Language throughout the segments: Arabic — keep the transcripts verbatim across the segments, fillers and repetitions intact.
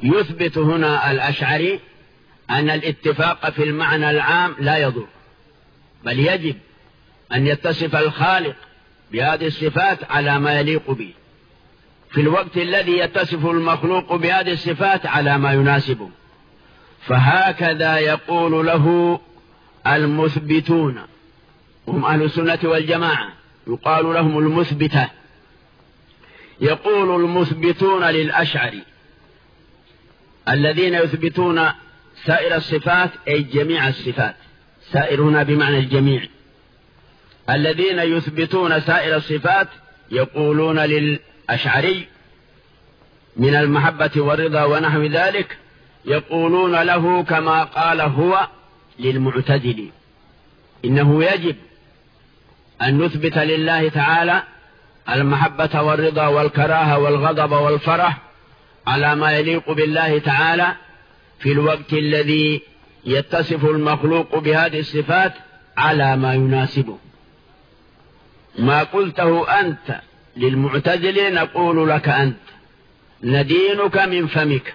يثبت هنا الأشعري أن الاتفاق في المعنى العام لا يضر، بل يجب أن يتصف الخالق بهذه الصفات على ما يليق به، في الوقت الذي يتصف المخلوق بهذه الصفات على ما يناسبه. فهكذا يقول له المثبتون، هم أهل السنة والجماعة، يقال لهم المثبتة. يقول المثبتون للأشعري الذين يثبتون سائر الصفات أي جميع الصفات، سائر هنا بمعنى الجميع، الذين يثبتون سائر الصفات يقولون للأشعري من المحبة والرضا ونحو ذلك، يقولون له كما قال هو للمعتزل: إنه يجب أن نثبت لله تعالى المحبة والرضا والكراهة والغضب والفرح على ما يليق بالله تعالى في الوقت الذي يتصف المخلوق بهذه الصفات على ما يناسبه. ما قلته أنت للمعتزل نقول لك أنت، ندينك من فمك.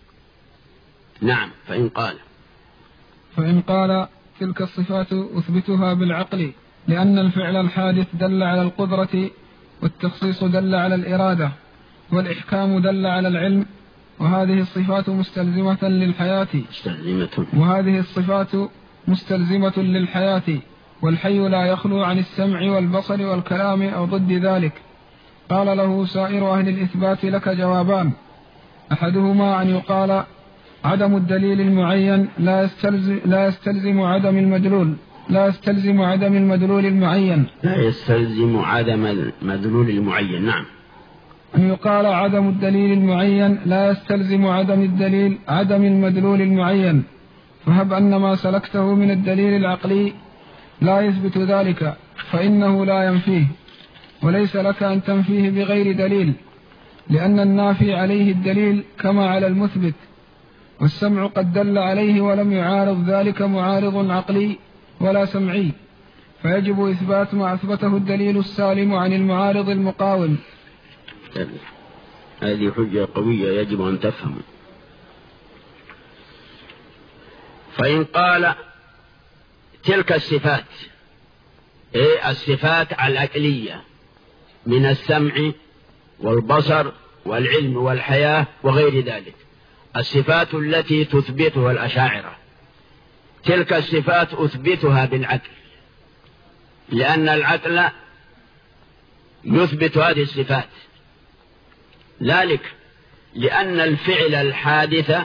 نعم. فإن قال فإن قال تلك الصفات أثبتها بالعقل لأن الفعل الحادث دل على القدرة، والتخصيص دل على الإرادة، والإحكام دل على العلم، وهذه الصفات مستلزمة للحياة مستلزمة وهذه الصفات مستلزمة للحياة، والحي لا يخلو عن السمع والبصر والكلام أو ضد ذلك. قال له سائر أهل الإثبات لك جوابان: أحدهما أن يقال عدم الدليل المعين لا يستلزم, لا يستلزم عدم المدلول لا يستلزم عدم المدلول المعين لا يستلزم عدم المدلول المعين. نعم. أن يقال عدم الدليل المعين لا يستلزم عدم الدليل عدم المدلول المعين، فهب أن ما سلكته من الدليل العقلي لا يثبت ذلك فإنه لا ينفيه، وليس لك أن تنفيه بغير دليل، لأن النافي عليه الدليل كما على المثبت، والسمع قد دل عليه ولم يعارض ذلك معارض عقلي ولا سمعي، فيجب إثبات ما أثبته الدليل السالم عن المعارض المقاوم. هذه حجة قوية يجب أن تفهم. فإن قال تلك الصفات، إيه الصفات العقلية من السمع والبصر والعلم والحياة وغير ذلك، الصفات التي تثبتها الأشاعرة، تلك الصفات أثبتها بالعقل، لأن العقل يثبت هذه الصفات، ذلك لأن الفعل الحادث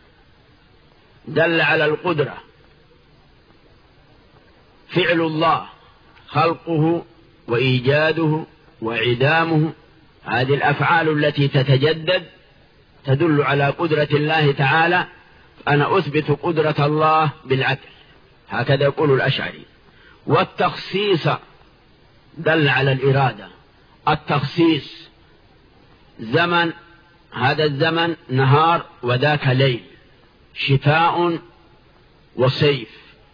دل على القدرة، فعل الله خلقه وإيجاده وعدامه، هذه الأفعال التي تتجدد تدل على قدرة الله تعالى، أنا أثبت قدرة الله بالعقل، هكذا يقول الأشعري. والتخصيص دل على الإرادة، التخصيص زمن، هذا الزمن نهار وذاك ليل، شتاء وصيف،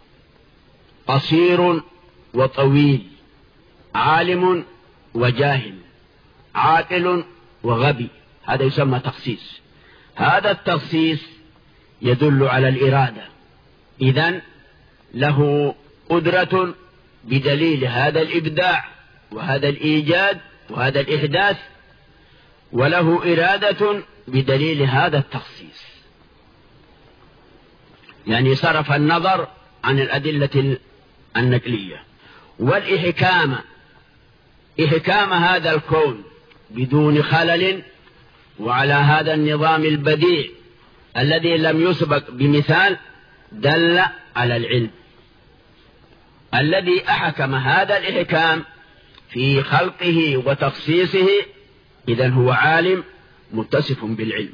قصير وطويل، عالم وجاهل، عاقل وغبي، هذا يسمى تخصيص. هذا التخصيص يدل على الإرادة، إذن له قدرة بدليل هذا الإبداع وهذا الإيجاد وهذا الإحداث، وله إرادة بدليل هذا التخصيص، يعني صرف النظر عن الأدلة النقلية. والإحكام، إحكام هذا الكون بدون خلل وعلى هذا النظام البديع الذي لم يسبق بمثال، دل على العلم الذي أحكم هذا الإحكام في خلقه وتخصيصه، إذن هو عالم متصف بالعلم.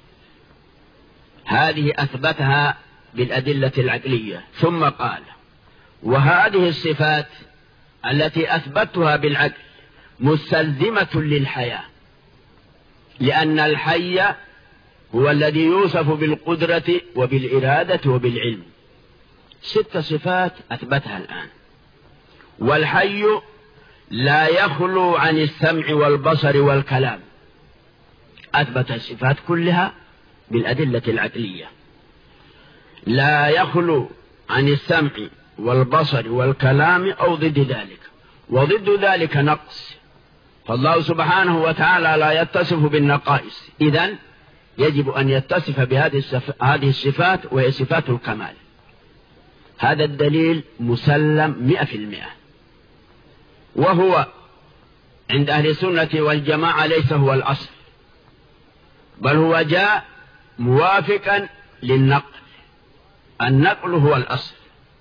هذه أثبتها بالأدلة العقلية. ثم قال: وهذه الصفات التي أثبتها بالعقل مستلزمة للحياة، لأن الحي هو الذي يوصف بالقدرة وبالإرادة وبالعلم. ست صفات أثبتها الآن. والحي لا يخلو عن السمع والبصر والكلام، أثبت الصفات كلها بالأدلة العقلية، لا يخلو عن السمع والبصر والكلام أو ضد ذلك، وضد ذلك نقص، فالله سبحانه وتعالى لا يتصف بالنقائص، إذن يجب أن يتصف بهذه الصفات وهي صفات الكمال. هذا الدليل مسلم مئة في المئة، وهو عند أهل السنة والجماعة ليس هو الأصل، بل هو جاء موافقا للنقل، النقل هو الأصل.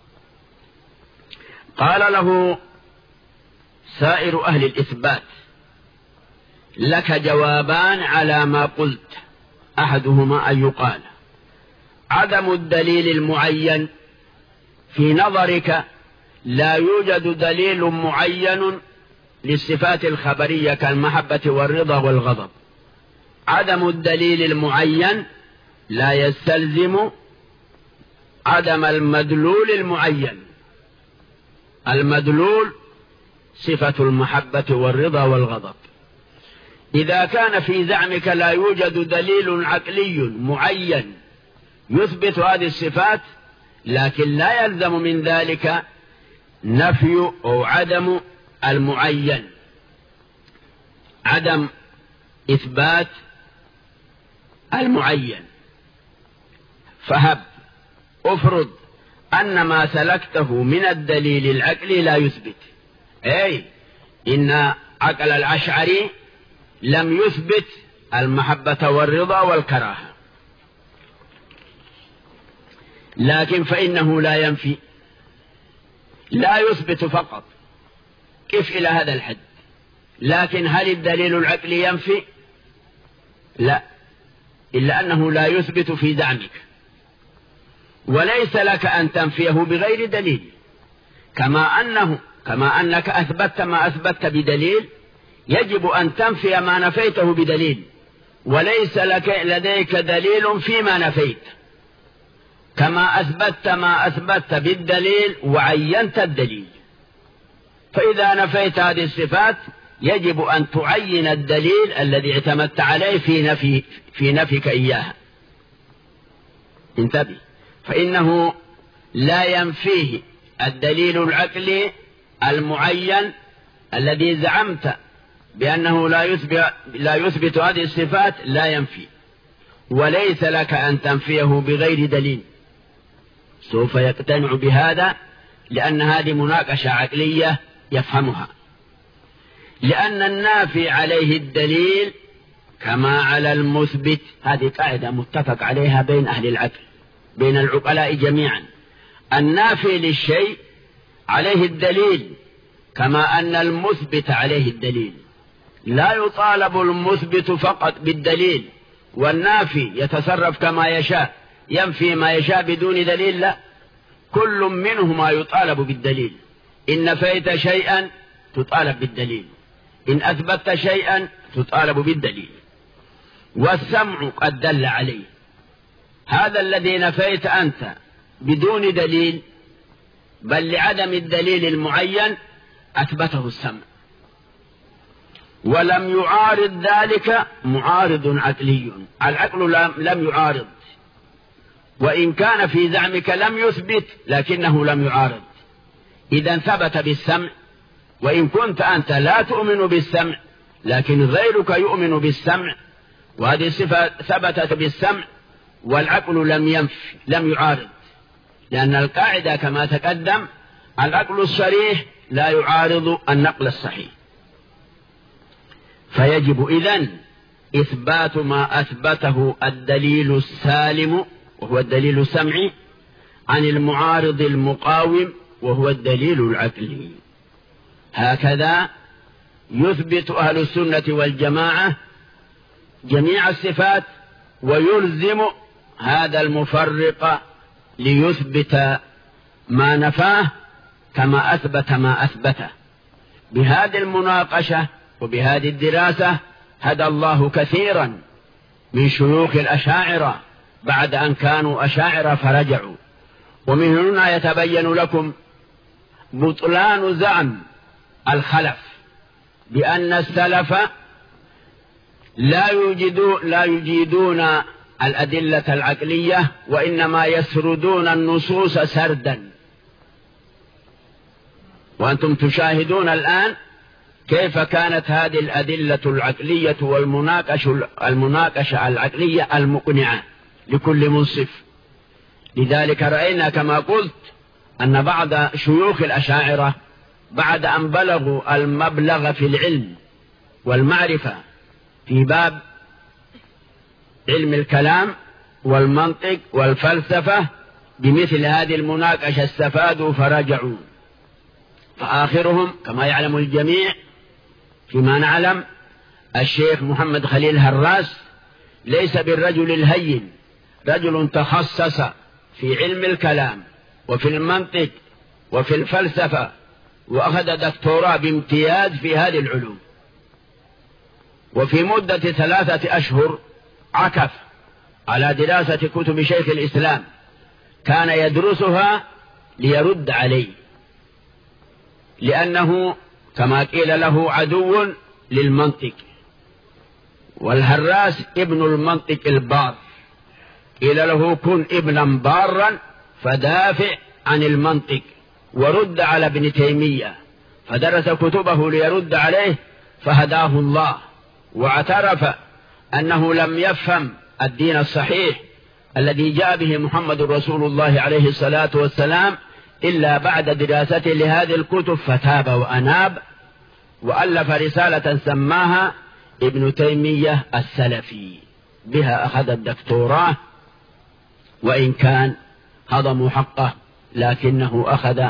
قال له سائر أهل الإثبات: لك جوابان على ما قلت، أحدهما أن يقال عدم الدليل المعين، في نظرك لا يوجد دليل معين للصفات الخبرية كالمحبة والرضا والغضب. عدم الدليل المعين لا يستلزم عدم المدلول المعين. المدلول صفة المحبة والرضا والغضب. إذا كان في زعمك لا يوجد دليل عقلي معين يثبت هذه الصفات، لكن لا يلزم من ذلك نفي أو عدم المعين، عدم إثبات المعين. فهب أفرض أن ما سلكته من الدليل العقلي لا يثبت، أي إن عقل الأشعري لم يثبت المحبة والرضا والكراهة، لكن فإنه لا ينفي، لا يثبت فقط، كيف إلى هذا الحد؟ لكن هل الدليل العقلي ينفي؟ لا، إلا أنه لا يثبت في زعمك، وليس لك أن تنفيه بغير دليل، كما أنه كما أنك أثبتت ما أثبتت بدليل، يجب أن تنفي ما نفيته بدليل، وليس لك لديك دليل فيما نفيت، كما أثبتت ما أثبتت بالدليل وعينت الدليل. فإذا نفيت هذه الصفات يجب أن تعين الدليل الذي اعتمدت عليه في نفي في نفيك إياها. انتبه، فإنه لا ينفيه الدليل العقلي المعين الذي زعمت بأنه لا يثبت, لا يثبت هذه الصفات، لا ينفي، وليس لك أن تنفيه بغير دليل. سوف يقتنع بهذا، لأن هذه مناقشة عقلية يفهمها، لأن النافي عليه الدليل كما على المثبت. هذه قاعدة متفق عليها بين أهل العقل، بين العقلاء جميعا. النافي للشيء عليه الدليل كما أن المثبت عليه الدليل، لا يطالب المثبت فقط بالدليل والنافي يتصرف كما يشاء، ينفي ما يشاء بدون دليل، لا، كل منهما يطالب بالدليل. إن نفيت شيئا تطالب بالدليل، إن أثبتت شيئا تطالب بالدليل. والسمع قد دل عليه، هذا الذي نفيت أنت بدون دليل بل لعدم الدليل المعين أثبته السمع، ولم يعارض ذلك معارض عقلي. العقل لم يعارض، وإن كان في زعمك لم يثبت لكنه لم يعارض، إذا ثبت بالسمع. وإن كنت أنت لا تؤمن بالسمع لكن غيرك يؤمن بالسمع، وهذه الصفة ثبتت بالسمع، والعقل لم ينفي لم يعارض، لأن القاعدة كما تقدم العقل الصريح لا يعارض النقل الصحيح. فيجب إذن إثبات ما أثبته الدليل السالم وهو الدليل السمعي عن المعارض المقاوم وهو الدليل العقلي. هكذا يثبت أهل السنة والجماعة جميع الصفات، ويلزم هذا المفرق ليثبت ما نفاه كما أثبت ما أثبته. بهذه المناقشة وبهذه الدراسة هدى الله كثيرا من شيوخ الأشاعرة بعد أن كانوا أشاعرة فرجعوا. ومن هنا يتبين لكم بطلان زعم الخلف بأن السلف لا يوجدون, لا يجيدون الأدلة العقلية، وإنما يسردون النصوص سردا. وأنتم تشاهدون الآن كيف كانت هذه الأدلة العقلية والمناقشة المناقشة العقلية المقنعة لكل منصف. لذلك رأينا كما قلت أن بعض شيوخ الأشاعرة بعد أن بلغوا المبلغ في العلم والمعرفة في باب علم الكلام والمنطق والفلسفة بمثل هذه المناقشة استفادوا فرجعوا. فآخرهم كما يعلم الجميع فيما نعلم الشيخ محمد خليل هراس ليس بالرجل الهين، رجل تخصص في علم الكلام وفي المنطق وفي الفلسفة، وأخذ دكتوراه بامتياز في هذه العلوم، وفي مدة ثلاثة أشهر عكف على دراسة كتب شيخ الإسلام، كان يدرسها ليرد عليه، لأنه كما قيل له عدو للمنطق، والهراس ابن المنطق البار، قيل له كن ابنا بارا فدافع عن المنطق ورد على ابن تيمية، فدرس كتبه ليرد عليه فهداه الله، واعترف أنه لم يفهم الدين الصحيح الذي جاء به محمد رسول الله عليه الصلاة والسلام إلا بعد دراسته لهذه الكتب، فتاب وأناب وألف رسالة سماها ابن تيمية السلفي، بها أخذ الدكتوراه، وإن كان هضموا حقه لكنه أخذ،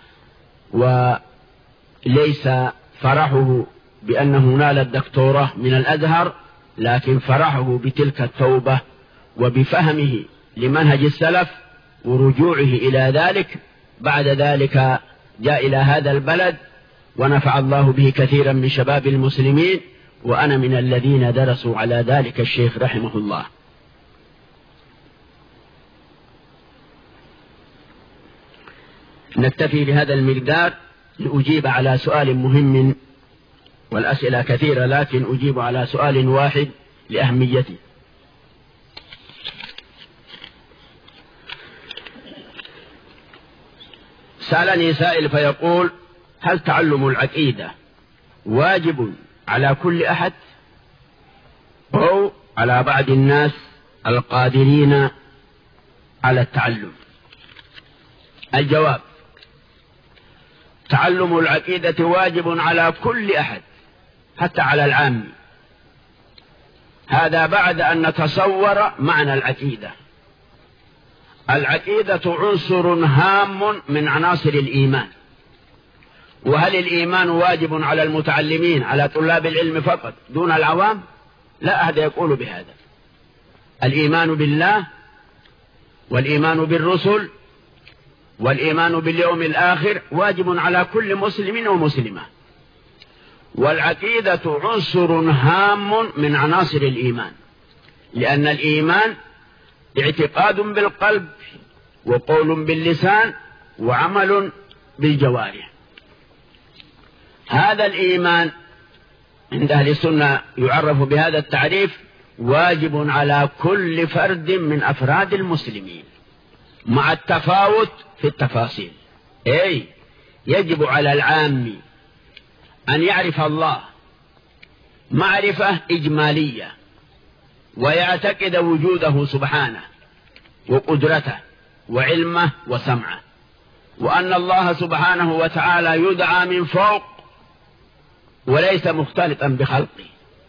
وليس فرحه بأنه نال الدكتوراه من الأزهر، لكن فرحه بتلك التوبة وبفهمه لمنهج السلف ورجوعه إلى ذلك. بعد ذلك جاء إلى هذا البلد ونفع الله به كثيرا من شباب المسلمين، وأنا من الذين درسوا على ذلك الشيخ رحمه الله. نكتفي بهذا المقدار لأجيب على سؤال مهم، والأسئلة كثيرة لكن أجيب على سؤال واحد لأهميته. سألني سائل فيقول: هل تعلم العقيدة واجب على كل أحد أو على بعض الناس القادرين على التعلم؟ الجواب: تعلم العقيدة واجب على كل أحد حتى على العام. هذا بعد أن نتصور معنى العقيدة. العقيدة عنصر هام من عناصر الإيمان. وهل الإيمان واجب على المتعلمين على طلاب العلم فقط دون العوام؟ لا أحد يقول بهذا. الإيمان بالله والإيمان بالرسل والإيمان باليوم الآخر واجب على كل مسلم ومسلمة. والعقيدة عنصر هام من عناصر الإيمان، لأن الإيمان اعتقاد بالقلب وقول باللسان وعمل بالجوارح. هذا الإيمان عند أهل السنة يعرف بهذا التعريف: واجب على كل فرد من أفراد المسلمين مع التفاوت في التفاصيل. أي يجب على العام أن يعرف الله معرفة إجمالية ويعتقد وجوده سبحانه وقدرته وعلمه وسمعه، وأن الله سبحانه وتعالى يدعى من فوق وليس مختلطا بخلقه.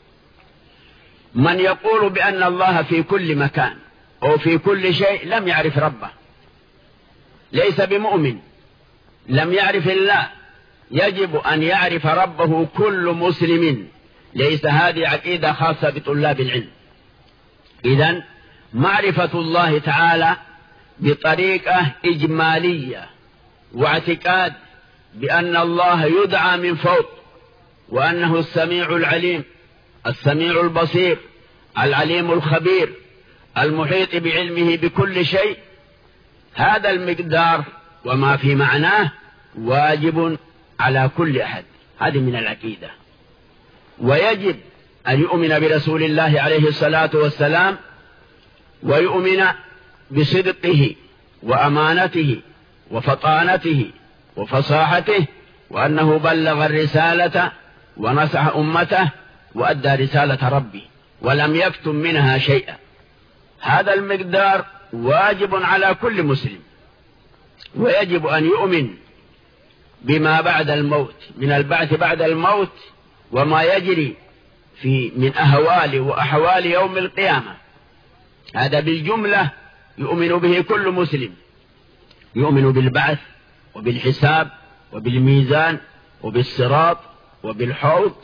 من يقول بأن الله في كل مكان أو في كل شيء لم يعرف ربه، ليس بمؤمن، لم يعرف الله. يجب أن يعرف ربه كل مسلم. ليس هذه عقيدة خاصة بطلاب العلم. إذن معرفة الله تعالى بطريقة إجمالية واعتقاد بأن الله يدعى من فوق، وأنه السميع العليم السميع البصير العليم الخبير المحيط بعلمه بكل شيء، هذا المقدار وما في معناه واجب على كل أحد. هذه من العقيدة. ويجب أن يؤمن برسول الله عليه الصلاة والسلام ويؤمن بصدقه وأمانته وفطانته وفصاحته، وأنه بلغ الرسالة ونصح أمته وأدى رسالة ربه ولم يكتم منها شيئا. هذا المقدار واجب على كل مسلم، ويجب أن يؤمن بما بعد الموت من البعث بعد الموت وما يجري في من أهوال وأحوال يوم القيامة. هذا بالجملة يؤمن به كل مسلم، يؤمن بالبعث وبالحساب وبالميزان وبالصراط وبالحوض،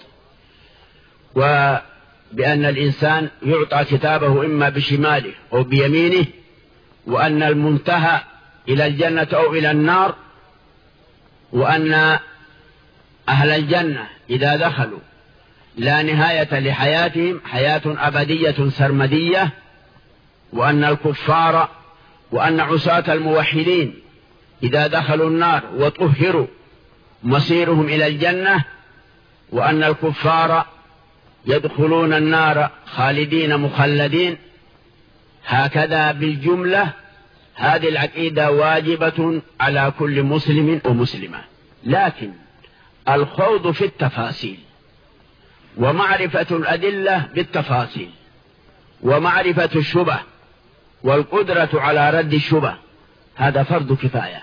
وبأن الإنسان يعطى كتابه إما بشماله أو بيمينه، وأن المنتهى إلى الجنة أو إلى النار، وأن أهل الجنة إذا دخلوا لا نهاية لحياتهم، حياة أبدية سرمدية، وأن الكفار وأن عصاة الموحدين إذا دخلوا النار وطهروا مصيرهم إلى الجنة، وأن الكفار يدخلون النار خالدين مخلدين. هكذا بالجملة هذه العقيدة واجبة على كل مسلم ومسلمة، لكن الخوض في التفاصيل ومعرفة الأدلة بالتفاصيل ومعرفة الشبه والقدرة على رد الشبه هذا فرض كفاية.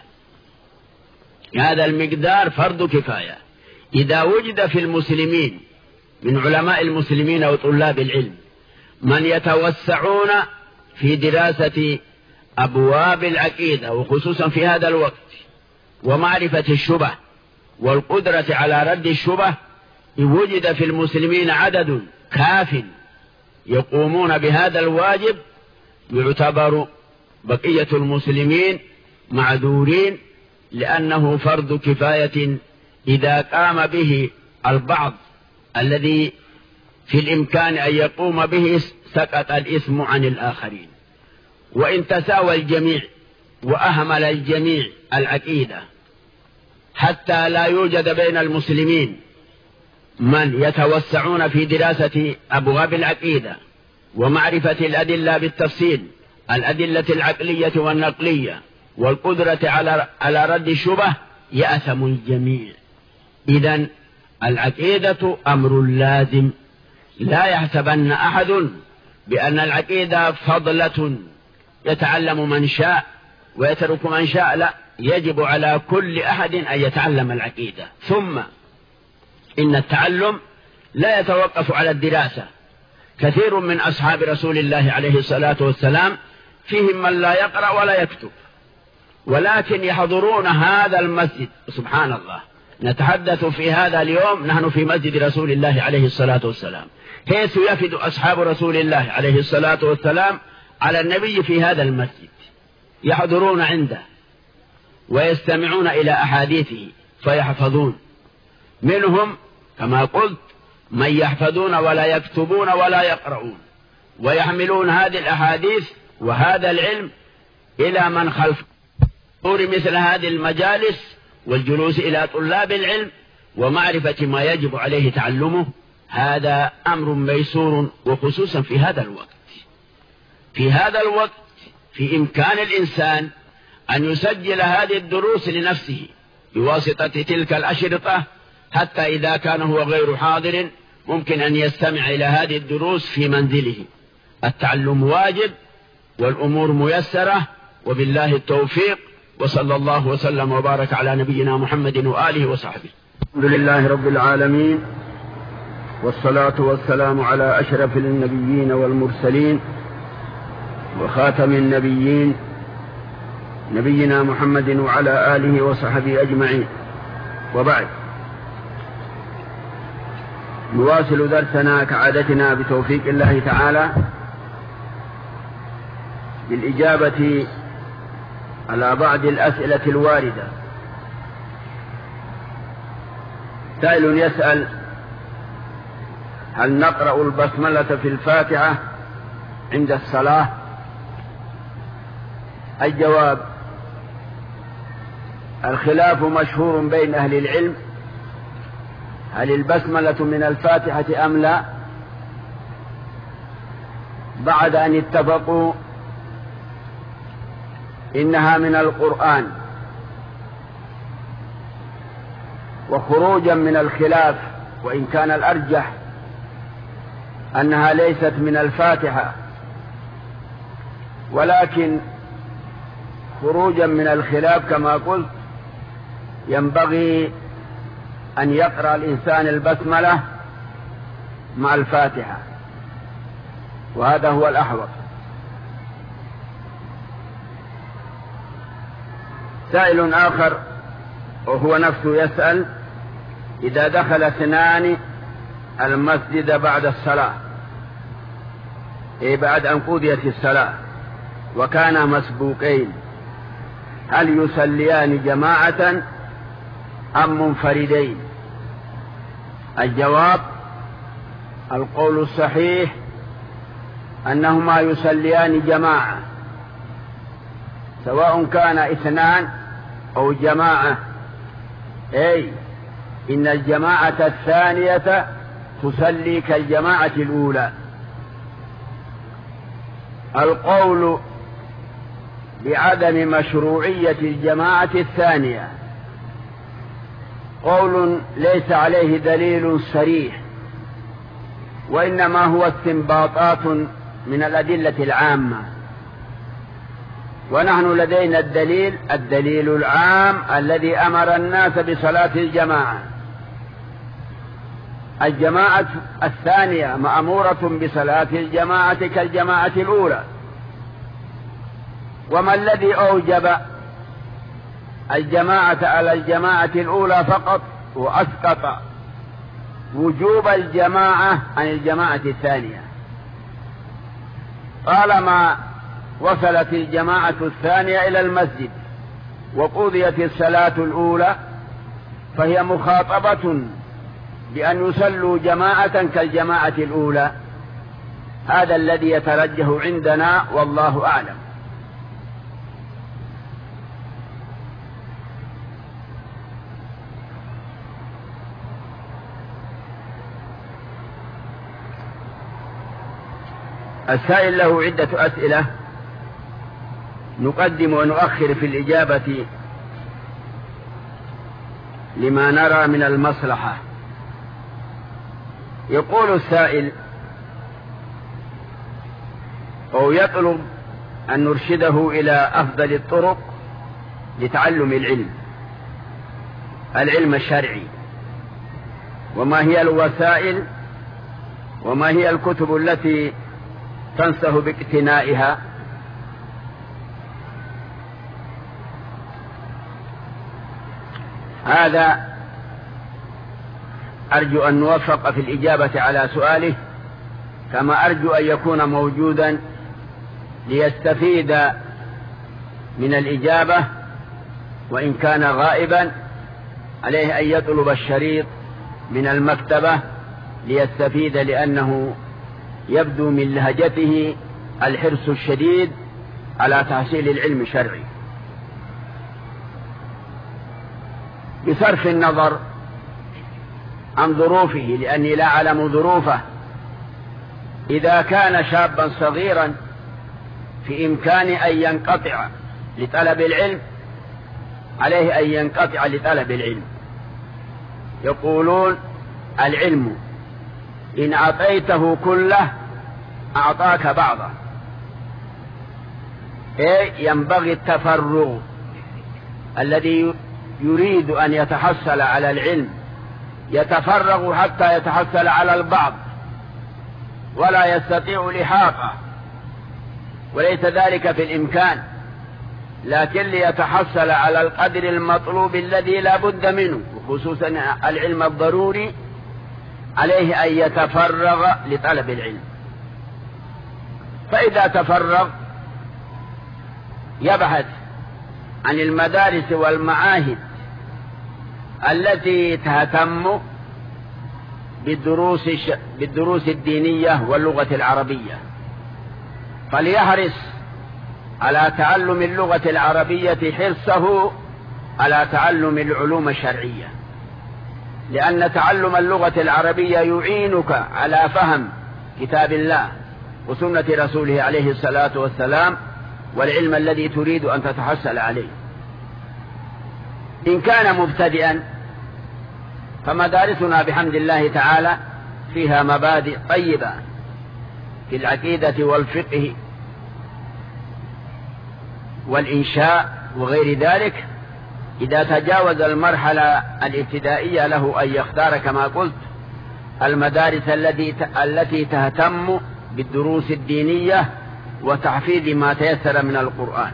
هذا المقدار فرض كفاية. إذا وجد في المسلمين من علماء المسلمين وطلاب العلم من يتوسعون في دراسة أبواب العقيدة وخصوصا في هذا الوقت ومعرفة الشبه والقدرة على رد الشبه، وجد في المسلمين عدد كاف يقومون بهذا الواجب، يعتبر بقية المسلمين معذورين، لأنه فرض كفاية. إذا قام به البعض الذي في الإمكان أن يقوم به سقط الإثم عن الآخرين. وإن تساوى الجميع وأهمل الجميع العقيدة حتى لا يوجد بين المسلمين من يتوسعون في دراسة أبواب العقيدة ومعرفة الأدلة بالتفصيل، الأدلة العقلية والنقلية والقدرة على على رد الشبه، يأثم الجميع. إذن العقيدة أمر لازم، لا يحسبن أحد بأن العقيدة فضلة يتعلم من شاء ويترك من شاء، لا، يجب على كل أحد أن يتعلم العقيدة. ثم إن التعلم لا يتوقف على الدراسة. كثير من أصحاب رسول الله عليه الصلاة والسلام فيهم من لا يقرأ ولا يكتب، ولكن يحضرون هذا المسجد. سبحان الله، نتحدث في هذا اليوم نحن في مسجد رسول الله عليه الصلاة والسلام، حيث يفد أصحاب رسول الله عليه الصلاة والسلام على النبي في هذا المسجد، يحضرون عنده ويستمعون إلى أحاديثه فيحفظون. منهم كما قلت من يحفظون ولا يكتبون ولا يقرؤون، ويحملون هذه الأحاديث وهذا العلم إلى من خلف طور مثل هذه المجالس والجلوس إلى طلاب العلم ومعرفة ما يجب عليه تعلمه. هذا أمر ميسور، وخصوصا في هذا الوقت. في هذا الوقت في إمكان الإنسان أن يسجل هذه الدروس لنفسه بواسطة تلك الأشرطة، حتى إذا كان هو غير حاضر ممكن أن يستمع إلى هذه الدروس في منزله. التعلم واجب والأمور ميسرة، وبالله التوفيق، وصلى الله وسلم وبارك على نبينا محمد وآله وصحبه. الحمد لله رب العالمين، والصلاة والسلام على أشرف النبيين والمرسلين وخاتم النبيين نبينا محمد وعلى آله وصحبه أجمعين، وبعد. نواصل درسنا كعادتنا بتوفيق الله تعالى بالإجابة على بعض الأسئلة الواردة. سائل يسأل: هل نقرأ البسملة في الفاتحة عند الصلاة؟ الجواب: الخلاف مشهور بين أهل العلم، هل البسملة من الفاتحة أم لا، بعد أن اتفقوا إنها من القرآن، وخروجا من الخلاف، وإن كان الأرجح أنها ليست من الفاتحة، ولكن خروجا من الخلاف كما قلت ينبغي أن يقرأ الإنسان البسملة مع الفاتحة، وهذا هو الأحوط. سائل آخر وهو نفسه يسأل: إذا دخل اثنان المسجد بعد الصلاة، أي بعد أن قضيت الصلاة، وكانا مسبوقين، هل يصليان جماعة أم منفردين؟ الجواب: القول الصحيح أنهما يصليان جماعة، سواء كان اثنان أو جماعة، أي إن الجماعة الثانية تصلي كالجماعة الأولى. القول بعدم مشروعية الجماعة الثانية قول ليس عليه دليل صريح، وإنما هو استنباطات من الأدلة العامة، ونحن لدينا الدليل الدليل العام الذي أمر الناس بصلاة الجماعة. الجماعة الثانية مأمورة بصلاة الجماعة كالجماعة الأولى. وما الذي أوجب الجماعة على الجماعة الأولى فقط وأسقط وجوب الجماعة عن الجماعة الثانية؟ طالما وصلت الجماعة الثانية إلى المسجد وقضيت الصلاة الأولى، فهي مخاطبة بأن يصلوا جماعة كالجماعة الأولى. هذا الذي يترجح عندنا، والله أعلم. السائل له عدة أسئلة، نقدم ونؤخر في الإجابة لما نرى من المصلحة. يقول السائل أو يطلب أن نرشده إلى أفضل الطرق لتعلم العلم العلم الشرعي، وما هي الوسائل وما هي الكتب التي تنصح باقتنائها. هذا أرجو أن نوفق في الإجابة على سؤاله، كما أرجو أن يكون موجودا ليستفيد من الإجابة، وإن كان غائبا عليه أن يطلب الشريط من المكتبة ليستفيد، لأنه يبدو من لهجته الحرص الشديد على تحصيل العلم الشرعي. بصرف النظر عن ظروفه، لأني لا أعلم ظروفه، إذا كان شابا صغيرا في إمكانه أن ينقطع لطلب العلم، عليه أن ينقطع لطلب العلم. يقولون: العلم إن أعطيته كله أعطاك بعضه، إيه ينبغي التفرغ. الذي يريد أن يتحصل على العلم يتفرغ حتى يتحصل على البعض، ولا يستطيع الإحاطة، وليس ذلك في الإمكان، لكن ليتحصل على القدر المطلوب الذي لا بد منه، وخصوصا العلم الضروري، عليه أن يتفرغ لطلب العلم. فإذا تفرغ يبحث عن المدارس والمعاهد التي تهتم بالدروس بالدروس الدينية واللغة العربية، فليحرص على تعلم اللغة العربية حرصه على تعلم العلوم الشرعية، لأن تعلم اللغة العربية يعينك على فهم كتاب الله وسنة رسوله عليه الصلاة والسلام، والعلم الذي تريد أن تتحصل عليه. إن كان مبتدئا فمدارسنا بحمد الله تعالى فيها مبادئ طيبة في العقيدة والفقه والإنشاء وغير ذلك. إذا تجاوز المرحلة الابتدائية له أن يختار كما قلت المدارس التي التي تهتم بالدروس الدينية وتحفيظ ما تيسر من القرآن،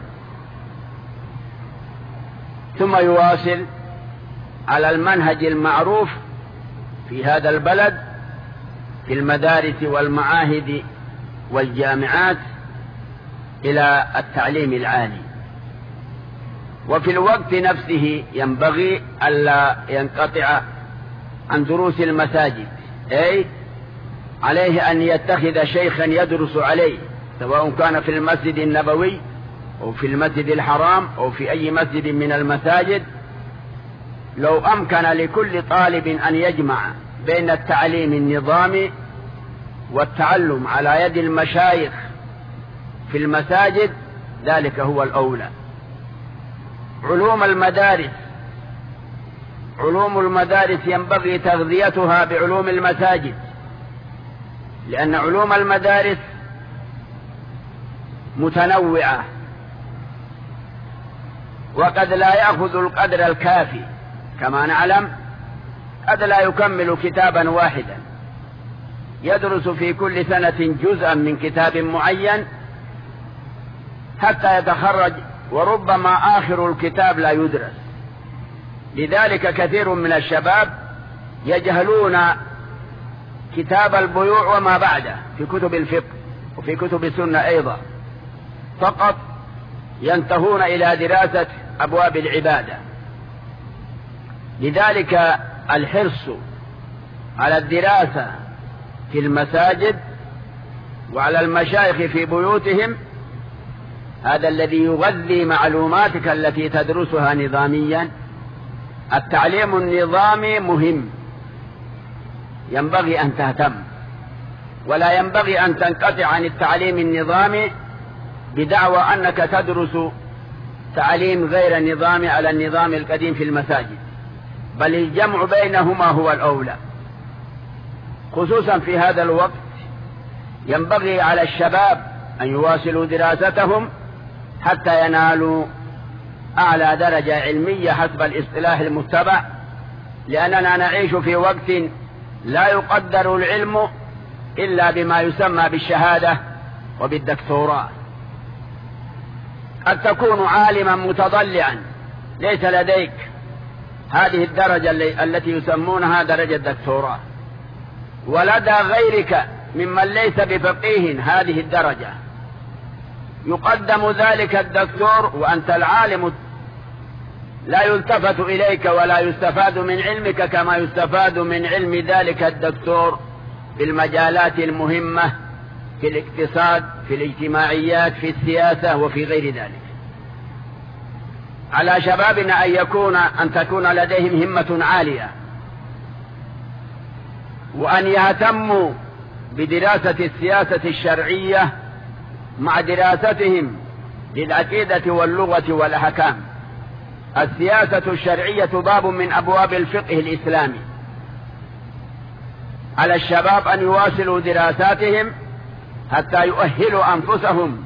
ثم يواصل على المنهج المعروف في هذا البلد في المدارس والمعاهد والجامعات إلى التعليم العالي. وفي الوقت نفسه ينبغي ألا ينقطع عن دروس المساجد، أي عليه أن يتخذ شيخا يدرس عليه، سواء كان في المسجد النبوي أو في المسجد الحرام أو في أي مسجد من المساجد. لو أمكن لكل طالب أن يجمع بين التعليم النظامي والتعلم على يد المشايخ في المساجد ذلك هو الأولى. علوم المدارس علوم المدارس ينبغي تغذيتها بعلوم المساجد، لأن علوم المدارس متنوعة وقد لا يأخذ القدر الكافي، كما نعلم قد لا يكمل كتابا واحدا، يدرس في كل سنة جزءا من كتاب معين حتى يتخرج، وربما آخر الكتاب لا يدرس. لذلك كثير من الشباب يجهلون كتاب البيوع وما بعده في كتب الفقه وفي كتب السنة أيضا، فقط ينتهون إلى دراسة أبواب العبادة. لذلك الحرص على الدراسة في المساجد وعلى المشايخ في بيوتهم هذا الذي يغذي معلوماتك التي تدرسها نظاميا. التعليم النظامي مهم، ينبغي أن تهتم، ولا ينبغي أن تنقطع عن التعليم النظامي بدعوى أنك تدرس تعليم غير النظامي على النظام القديم في المساجد، بل الجمع بينهما هو الأولى. خصوصا في هذا الوقت ينبغي على الشباب أن يواصلوا دراستهم حتى ينالوا أعلى درجة علمية حسب الاصطلاح المتبع، لأننا نعيش في وقت لا يقدر العلم إلا بما يسمى بالشهادة وبالدكتوراه. قد تكون عالما متضلعا ليس لديك هذه الدرجة التي يسمونها درجة دكتوراه، ولدى غيرك ممن ليس بفقيه هذه الدرجة، يقدم ذلك الدكتور وأنت العالم لا يلتفت إليك ولا يستفاد من علمك كما يستفاد من علم ذلك الدكتور في المجالات المهمة في الاقتصاد، في الاجتماعيات، في السياسة وفي غير ذلك. على شبابنا أن يكون أن تكون لديهم همة عالية، وأن يهتموا بدراسة السياسة الشرعية مع دراستهم للعقيدة واللغة والأحكام. السياسة الشرعية باب من أبواب الفقه الإسلامي. على الشباب أن يواصلوا دراساتهم حتى يؤهلوا أنفسهم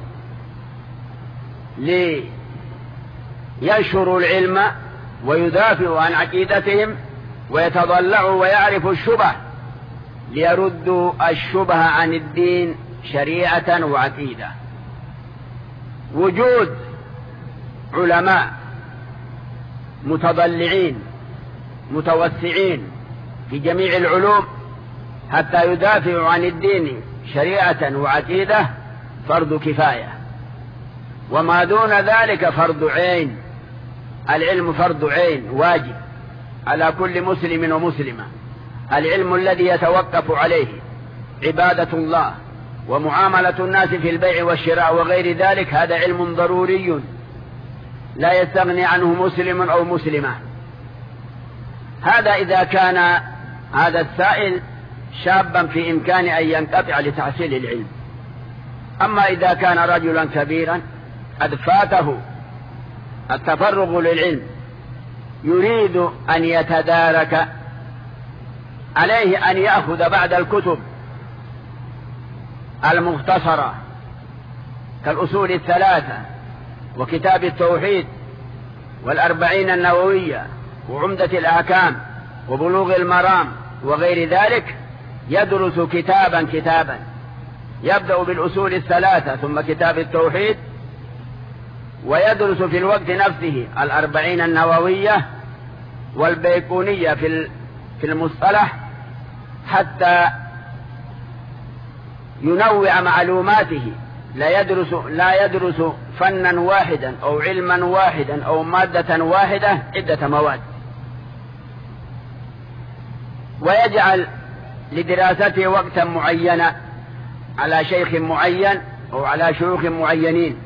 لينشروا العلم ويدافعوا عن عقيدتهم ويتضلعوا ويعرفوا الشبه ليردوا الشبه عن الدين شريعة وعقيدة. وجود علماء متضلعين متوسعين في جميع العلوم حتى يدافعوا عن الدين شريعة وعقيدة فرض كفاية، وما دون ذلك فرض عين. العلم فرض عين واجب على كل مسلم ومسلمة. العلم الذي يتوقف عليه عبادة الله ومعاملة الناس في البيع والشراء وغير ذلك هذا علم ضروري لا يستغني عنه مسلم أو مسلمة. هذا إذا كان هذا السائل شابا في إمكان أن ينقطع لتحصيل العلم. أما إذا كان رجلا كبيرا قد فاته التفرغ للعلم يريد أن يتدارك، عليه أن يأخذ بعد الكتب المختصرة كالأصول الثلاثة وكتاب التوحيد والأربعين النووية وعمدة الأحكام وبلوغ المرام وغير ذلك، يدرس كتابا كتابا، يبدأ بالأصول الثلاثة ثم كتاب التوحيد، ويدرس في الوقت نفسه الأربعين النووية والبيقونية في في المصطلح حتى ينوع معلوماته، لا يدرس لا يدرس فنا واحدا أو علما واحدا أو مادة واحدة عدة مواد، ويجعل لدراسته وقتا معينا على شيخ معين أو على شيوخ معينين.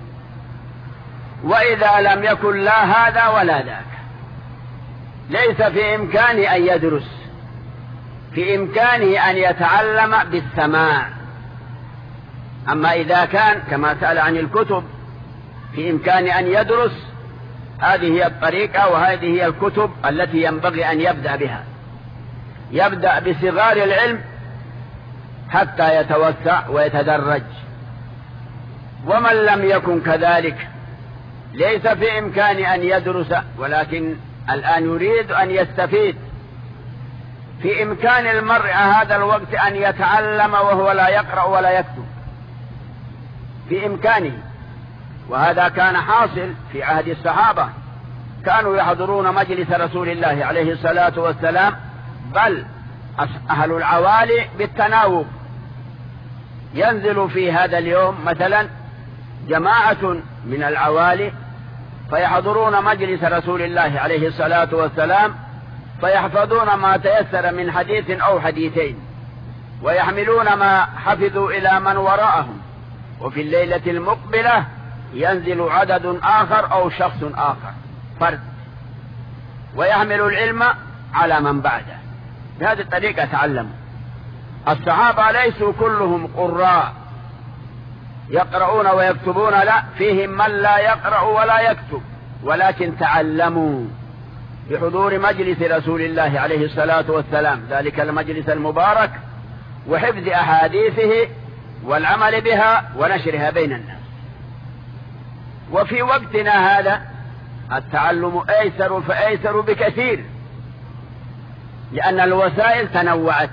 وإذا لم يكن لا هذا ولا ذاك ليس في إمكانه أن يدرس، في إمكانه أن يتعلم بالسماع. أما إذا كان كما سأل عن الكتب في إمكانه أن يدرس، هذه هي الطريقة وهذه هي الكتب التي ينبغي أن يبدأ بها. يبدأ بصغار العلم حتى يتوسع ويتدرج. ومن لم يكن كذلك ليس في إمكانه أن يدرس، ولكن الآن يريد أن يستفيد، في إمكان المرء هذا الوقت أن يتعلم وهو لا يقرأ ولا يكتب، في إمكانه. وهذا كان حاصل في عهد الصحابة، كانوا يحضرون مجلس رسول الله عليه الصلاة والسلام، بل أهل العوالي بالتناوب، ينزل في هذا اليوم مثلا جماعة من العوالي فيحضرون مجلس رسول الله عليه الصلاة والسلام، فيحفظون ما تيسر من حديث أو حديثين، ويحملون ما حفظوا إلى من وراءهم. وفي الليلة المقبلة ينزل عدد آخر أو شخص آخر فرد، ويحمل العلم على من بعده. بهذه الطريقة تعلموا. الصحابة ليسوا كلهم قراء يقرؤون ويكتبون، لا، فيهم من لا يقرأ ولا يكتب، ولكن تعلموا بحضور مجلس رسول الله عليه الصلاة والسلام، ذلك المجلس المبارك، وحفظ أحاديثه والعمل بها ونشرها بين الناس. وفي وقتنا هذا التعلم أيسر فأيسر بكثير، لأن الوسائل تنوعت.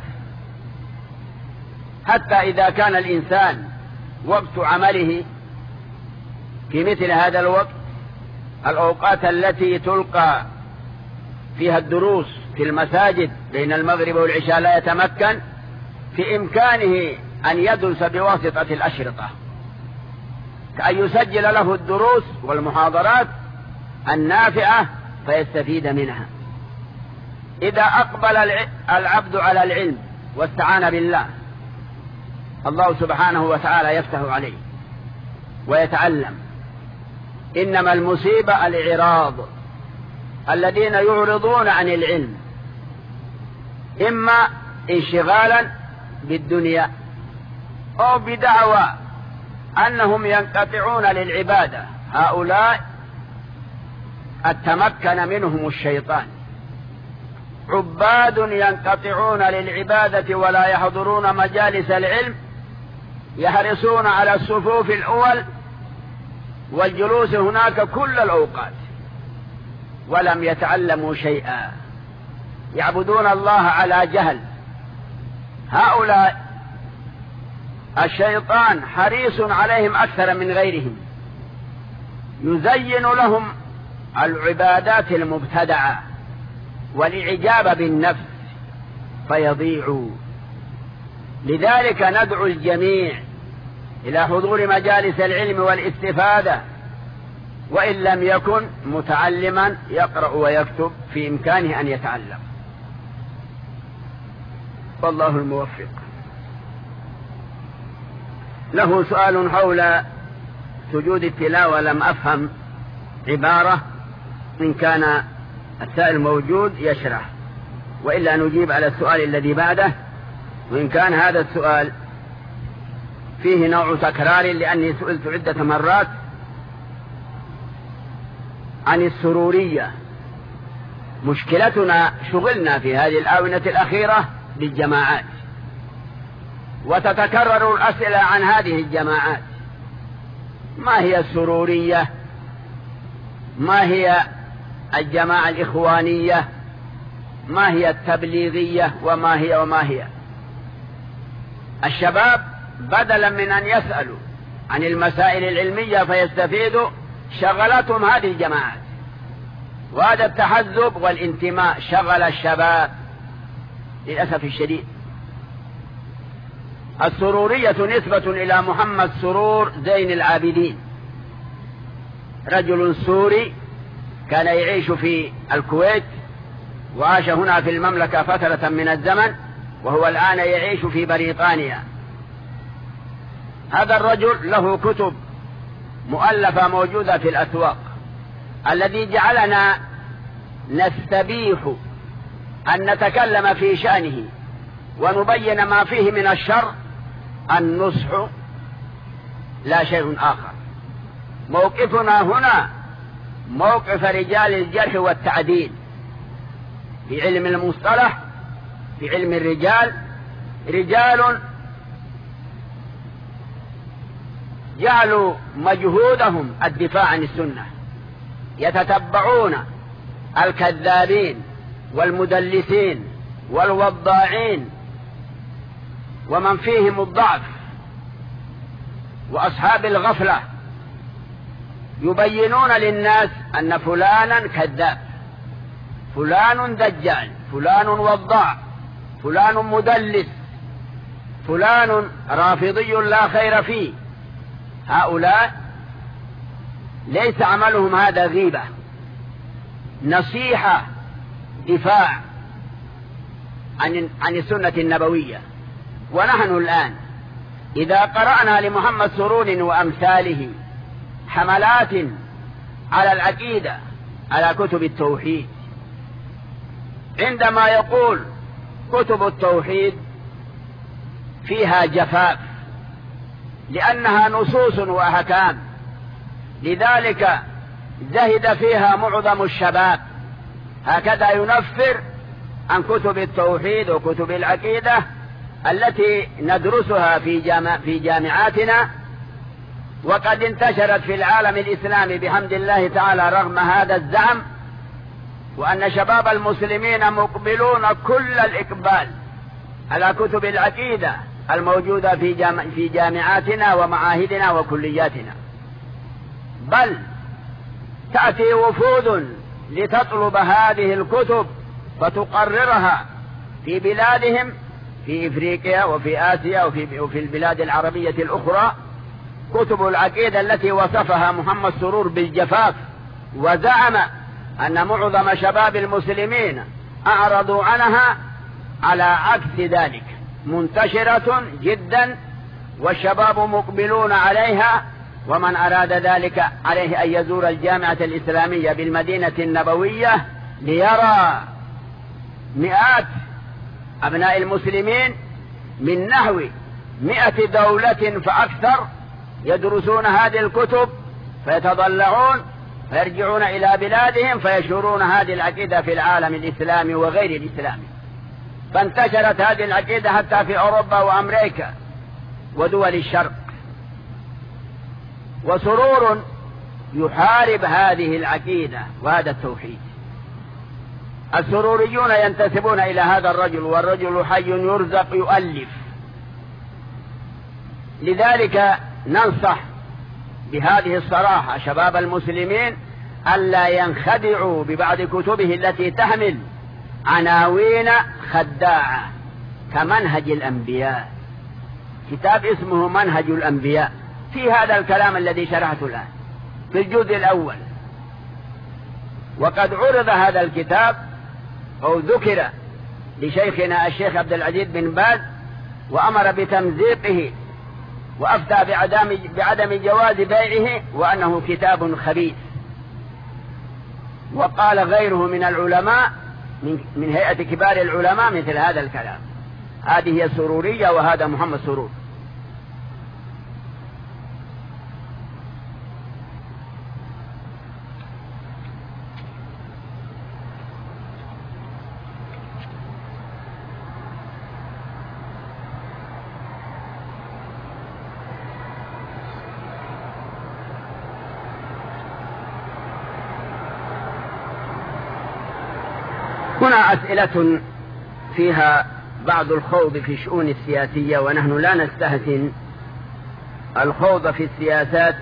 حتى إذا كان الإنسان وقت عمله في مثل هذا الوقت، الأوقات التي تلقى فيها الدروس في المساجد بين المغرب والعشاء لا يتمكن، في إمكانه أن يدرس بواسطة الأشرطة، كأن يسجل له الدروس والمحاضرات النافعة فيستفيد منها. إذا أقبل العبد على العلم واستعان بالله، الله سبحانه وتعالى يفتح عليه ويتعلم. إنما المصيبة الإعراض، الذين يعرضون عن العلم إما انشغالا بالدنيا أو بدعوى أنهم ينقطعون للعبادة. هؤلاء التمكن منهم الشيطان، عباد ينقطعون للعبادة ولا يحضرون مجالس العلم، يحرصون على الصفوف الأول والجلوس هناك كل الأوقات، ولم يتعلموا شيئا، يعبدون الله على جهل. هؤلاء الشيطان حريص عليهم أكثر من غيرهم، يزين لهم العبادات المبتدعة والإعجاب بالنفس فيضيعوا. لذلك ندعو الجميع إلى حضور مجالس العلم والاستفادة، وإن لم يكن متعلما يقرأ ويكتب في إمكانه أن يتعلم. والله الموفق. له سؤال حول سجود التلاوة، لم أفهم عبارة، إن كان السائل موجود يشرح، وإلا نجيب على السؤال الذي بعده. وإن كان هذا السؤال فيه نوع تكرار لأني سئلت عدة مرات عن السرورية. مشكلتنا شغلنا في هذه الآونة الأخيرة بالجماعات، وتتكرر الأسئلة عن هذه الجماعات. ما هي السرورية؟ ما هي الجماعة الإخوانية؟ ما هي التبليغية؟ وما هي وما هي؟ الشباب بدلا من أن يسألوا عن المسائل العلمية فيستفيدوا، شغلتهم هذه الجماعات، وهذا التحزب والانتماء شغل الشباب للأسف الشديد. السرورية نسبة إلى محمد سرور زين العابدين، رجل سوري كان يعيش في الكويت وعاش هنا في المملكة فترة من الزمن، وهو الآن يعيش في بريطانيا. هذا الرجل له كتب مؤلفة موجودة في الأسواق. الذي جعلنا نستبيح أن نتكلم في شأنه ونبين ما فيه من الشر النصح لا شيء آخر. موقفنا هنا موقف رجال الجرح والتعديل في علم المصطلح، في علم الرجال، رجال جعلوا مجهودهم الدفاع عن السنة، يتتبعون الكذابين والمدلسين والوضاعين ومن فيهم الضعف وأصحاب الغفلة، يبينون للناس أن فلانا كذاب، فلان دجال، فلان وضاع، فلان مدلس، فلان رافضي لا خير فيه. هؤلاء ليس عملهم هذا غيبة، نصيحة، دفاع عن عن السنة النبوية. ونحن الآن إذا قرأنا لمحمد سرور وأمثاله حملات على العقيدة، على كتب التوحيد، عندما يقول كتب التوحيد فيها جفاف لأنها نصوص وأحكام، لذلك زهد فيها معظم الشباب، هكذا ينفر عن كتب التوحيد وكتب العقيدة التي ندرسها في جامع في جامعاتنا، وقد انتشرت في العالم الإسلامي بحمد الله تعالى رغم هذا الزعم، وأن شباب المسلمين مقبلون كل الإقبال على كتب العقيدة الموجودة في جامع في جامعاتنا ومعاهدنا وكلياتنا. بل تأتي وفود لتطلب هذه الكتب فتقررها في بلادهم، في إفريقيا وفي آسيا وفي, وفي البلاد العربية الأخرى، كتب العقيدة التي وصفها محمد سرور بالجفاف، وزعم أن معظم شباب المسلمين أعرضوا عنها، على عكس ذلك منتشرة جدا والشباب مقبلون عليها. ومن أراد ذلك عليه أن يزور الجامعة الإسلامية بالمدينة النبوية ليرى مئات أبناء المسلمين من نحو مئة دولة فأكثر يدرسون هذه الكتب، فيتضلعون فيرجعون إلى بلادهم فيشهرون هذه العقيدة في العالم الإسلامي وغير الإسلامي. فانتشرت هذه العقيدة حتى في أوروبا وأمريكا ودول الشرق. وسرور يحارب هذه العقيدة وهذا التوحيد. السروريون ينتسبون إلى هذا الرجل، والرجل حي يرزق يؤلف. لذلك ننصح بهذه الصراحة شباب المسلمين ألا ينخدعوا ببعض كتبه التي تحمل عناوين خداعة كمنهج الأنبياء. كتاب اسمه منهج الأنبياء، في هذا الكلام الذي شرحته الآن في الجزء الأول. وقد عرض هذا الكتاب أو ذكر لشيخنا الشيخ عبد العزيز بن باز وأمر بتمزيقه وأفتى بعدم, بعدم جواز بيعه وأنه كتاب خبيث. وقال غيره من العلماء من هيئة كبار العلماء مثل هذا الكلام. هذه هي السرورية وهذا محمد سرور. هنا أسئلة فيها بعض الخوض في الشؤون السياسية، ونحن لا نستهسن الخوض في السياسات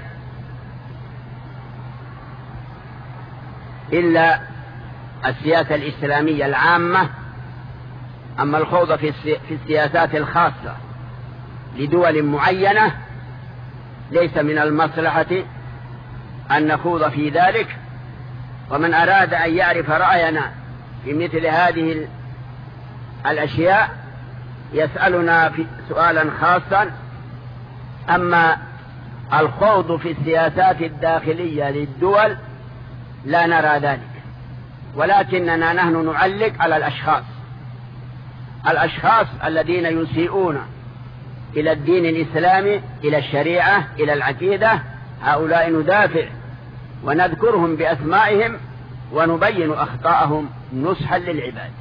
إلا السياسة الإسلامية العامة. أما الخوض في السياسات الخاصة لدول معينة ليس من المصلحة أن نخوض في ذلك. ومن أراد أن يعرف رأينا في مثل هذه الأشياء يسألنا في سؤالا خاصا. أما الخوض في السياسات الداخلية للدول لا نرى ذلك، ولكننا نحن نعلق على الأشخاص الأشخاص الذين يسيئون إلى الدين الإسلامي، إلى الشريعة، إلى العقيدة. هؤلاء ندافع ونذكرهم بأسمائهم ونبين أخطاءهم نصحا للعباد.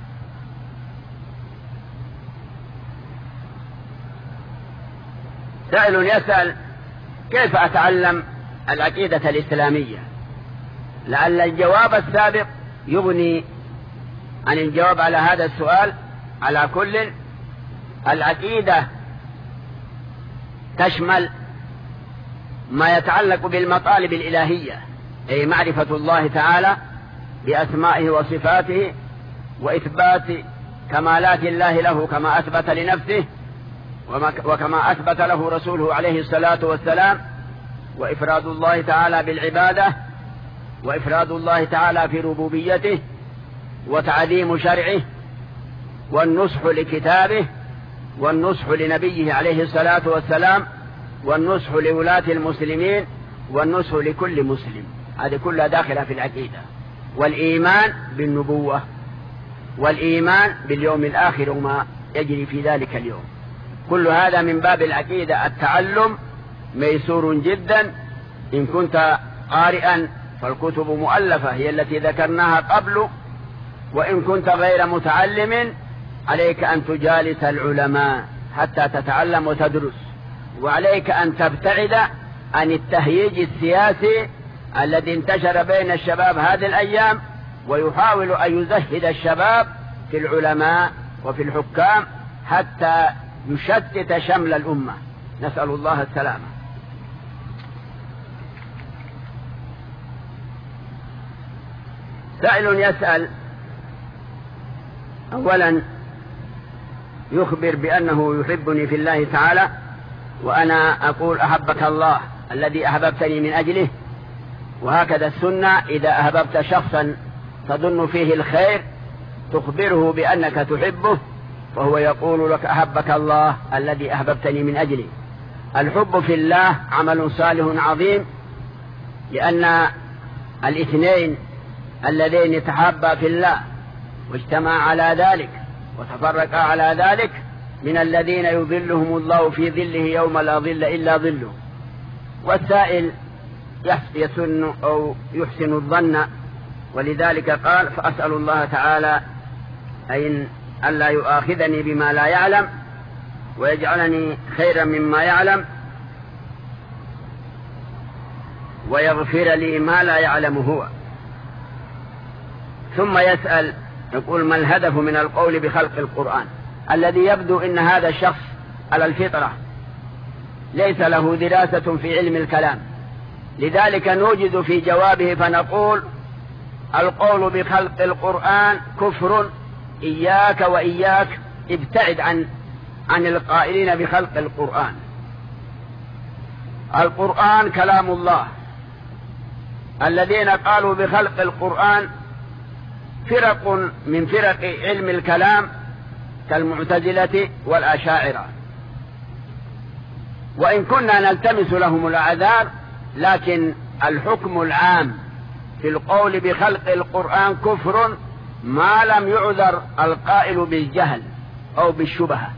سائل يسأل: كيف أتعلم العقيدة الإسلامية؟ لعل الجواب السابق يغني عن الجواب على هذا السؤال. على كل، العقيدة تشمل ما يتعلق بالمطالب الإلهية، أي معرفة الله تعالى بأسمائه وصفاته، وإثبات كمالات الله له كما أثبت لنفسه وكما أثبت له رسوله عليه الصلاة والسلام، وإفراد الله تعالى بالعبادة، وإفراد الله تعالى في ربوبيته، وتعظيم شرعه، والنصح لكتابه، والنصح لنبيه عليه الصلاة والسلام، والنصح لولاة المسلمين، والنصح لكل مسلم. هذه كلها داخلة في العقيدة. والإيمان بالنبوة، والإيمان باليوم الآخر وما يجري في ذلك اليوم. كل هذا من باب العقيدة. التعلم ميسور جدا. إن كنت قارئا فالكتب مؤلفة هي التي ذكرناها قبل، وإن كنت غير متعلم عليك أن تجالس العلماء حتى تتعلم وتدرس، وعليك أن تبتعد عن التهييج السياسي الذي انتشر بين الشباب هذه الأيام، ويحاول أن يزهد الشباب في العلماء وفي الحكام حتى يشتت شمل الأمة. نسأل الله السلامة. سائل يسأل: أولا يخبر بأنه يحبني في الله تعالى، وأنا أقول أحبك الله الذي أحببتني من أجله. وهكذا السنة، إذا أحببت شخصا تظن فيه الخير تخبره بأنك تحبه، فهو يقول لك أحبك الله الذي أحببتني من أجله. الحب في الله عمل صالح عظيم، لأن الاثنين اللذين يتحابا في الله واجتمعا على ذلك وتفرقا على ذلك من الذين يظلهم الله في ظله يوم لا ظل إلا ظله. والسائل يسن أو يحسن الظن، ولذلك قال: فأسأل الله تعالى أن ألا يؤاخذني بما لا يعلم ويجعلني خيرا مما يعلم ويغفر لي ما لا يعلم هو. ثم يسأل يقول: ما الهدف من القول بخلق القرآن؟ الذي يبدو إن هذا الشخص على الفطرة ليس له دراسة في علم الكلام، لذلك نوجد في جوابه فنقول: القول بخلق القرآن كفر، إياك وإياك ابتعد عن عن القائلين بخلق القرآن. القرآن كلام الله. الذين قالوا بخلق القرآن فرق من فرق علم الكلام كالمعتزلة والأشاعرة، وإن كنا نلتمس لهم الأعذار، لكن الحكم العام في القول بخلق القرآن كفر ما لم يعذر القائل بالجهل أو بالشبهة.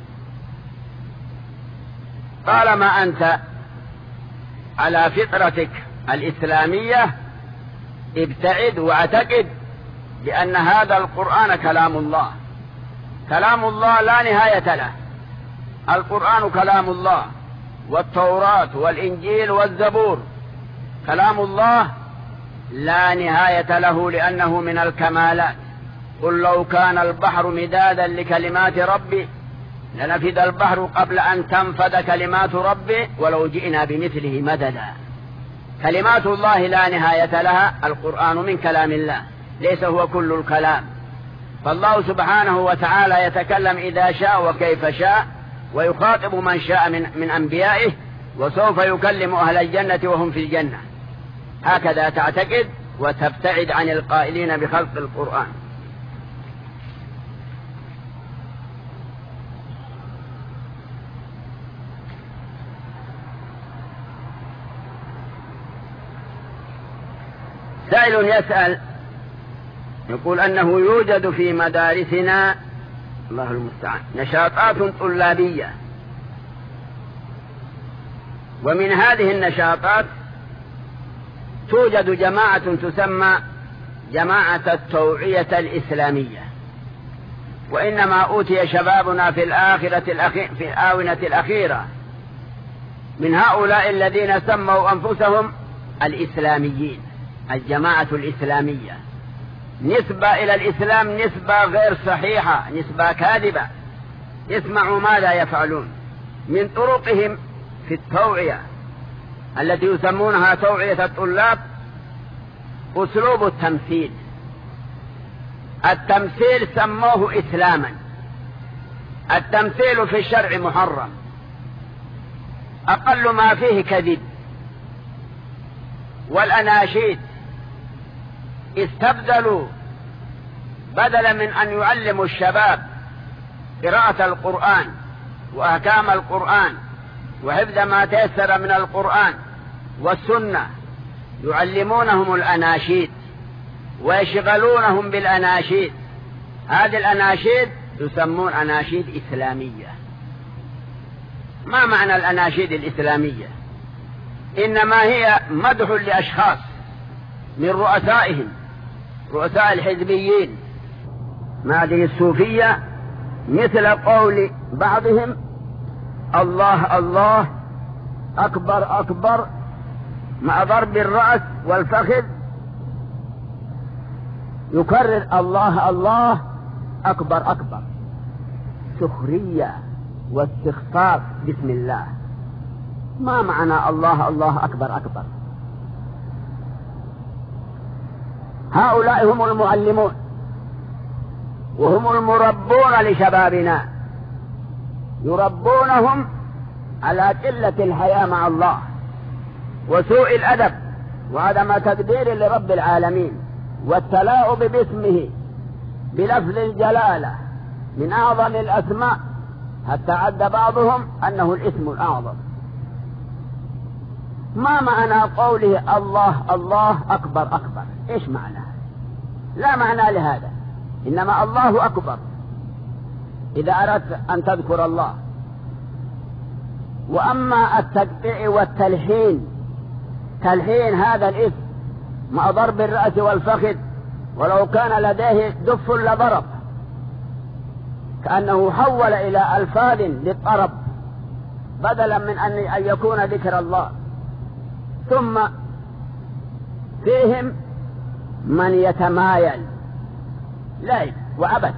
طالما أنت على فطرتك الإسلامية ابتعد واعتقد بأن هذا القرآن كلام الله. كلام الله لا نهاية له. القرآن كلام الله، والتوراة والإنجيل والزبور كلام الله لا نهاية له، لأنه من الكمالات. قل لو كان البحر مدادا لكلمات ربي لنفد البحر قبل أن تنفد كلمات ربي ولو جئنا بمثله مددا. كلمات الله لا نهاية لها، القرآن من كلام الله ليس هو كل الكلام، فالله سبحانه وتعالى يتكلم إذا شاء وكيف شاء، ويخاطب من شاء من, من أنبيائه، وسوف يكلم أهل الجنة وهم في الجنة. هكذا تعتقد وتبتعد عن القائلين بخلق القرآن. سائل يسأل يقول أنه يوجد في مدارسنا الله المستعان نشاطات طلابية، ومن هذه النشاطات توجد جماعة تسمى جماعة التوعية الإسلامية، وإنما أوتي شبابنا في الآخرة الأخيرة في الآونة الأخيرة من هؤلاء الذين سموا أنفسهم الإسلاميين، الجماعة الإسلامية، نسبة إلى الإسلام نسبة غير صحيحة، نسبة كاذبة. اسمعوا ماذا يفعلون من طرقهم في التوعية التي يسمونها توعية الطلاب. أسلوب التمثيل، التمثيل سموه إسلاما. التمثيل في الشرع محرم، أقل ما فيه كذب. والأناشيد استبدلوا، بدلا من أن يعلموا الشباب قراءة القرآن وأحكام القرآن وحفظ ما تيسر من القرآن والسنة، يعلمونهم الأناشيد ويشغلونهم بالأناشيد. هذه الأناشيد يسمون أناشيد إسلامية. ما معنى الأناشيد الإسلامية؟ إنما هي مدح لأشخاص من رؤسائهم، رؤساء الحزبيين، ما هذه الصوفية، مثل قول بعضهم الله الله أكبر أكبر مع ضرب الرأس والفخذ، يكرر الله الله أكبر أكبر، سخرية واستخفاف بسم الله. ما معنى الله الله أكبر أكبر؟ هؤلاء هم المعلمون وهم المربون لشبابنا، يربونهم على قلة الحياء مع الله وسوء الأدب وعدم تقدير لرب العالمين والتلاعب باسمه بلفظ الجلالة من أعظم الأسماء، حتى عد بعضهم أنه الاسم الأعظم. ما معنى قوله الله الله أكبر أكبر؟ إيش معناه؟ لا معنى لهذا، إنما الله أكبر إذا أردت أن تذكر الله. وأما التقطيع والتلحين، تلحين هذا الاسم مع ضرب الرأس والفخذ، ولو كان لديه دف لضرب، كأنه حول إلى ألفاظ للطرب بدلا من أن يكون ذكر الله. ثم فيهم من يتمايل لعب وعبث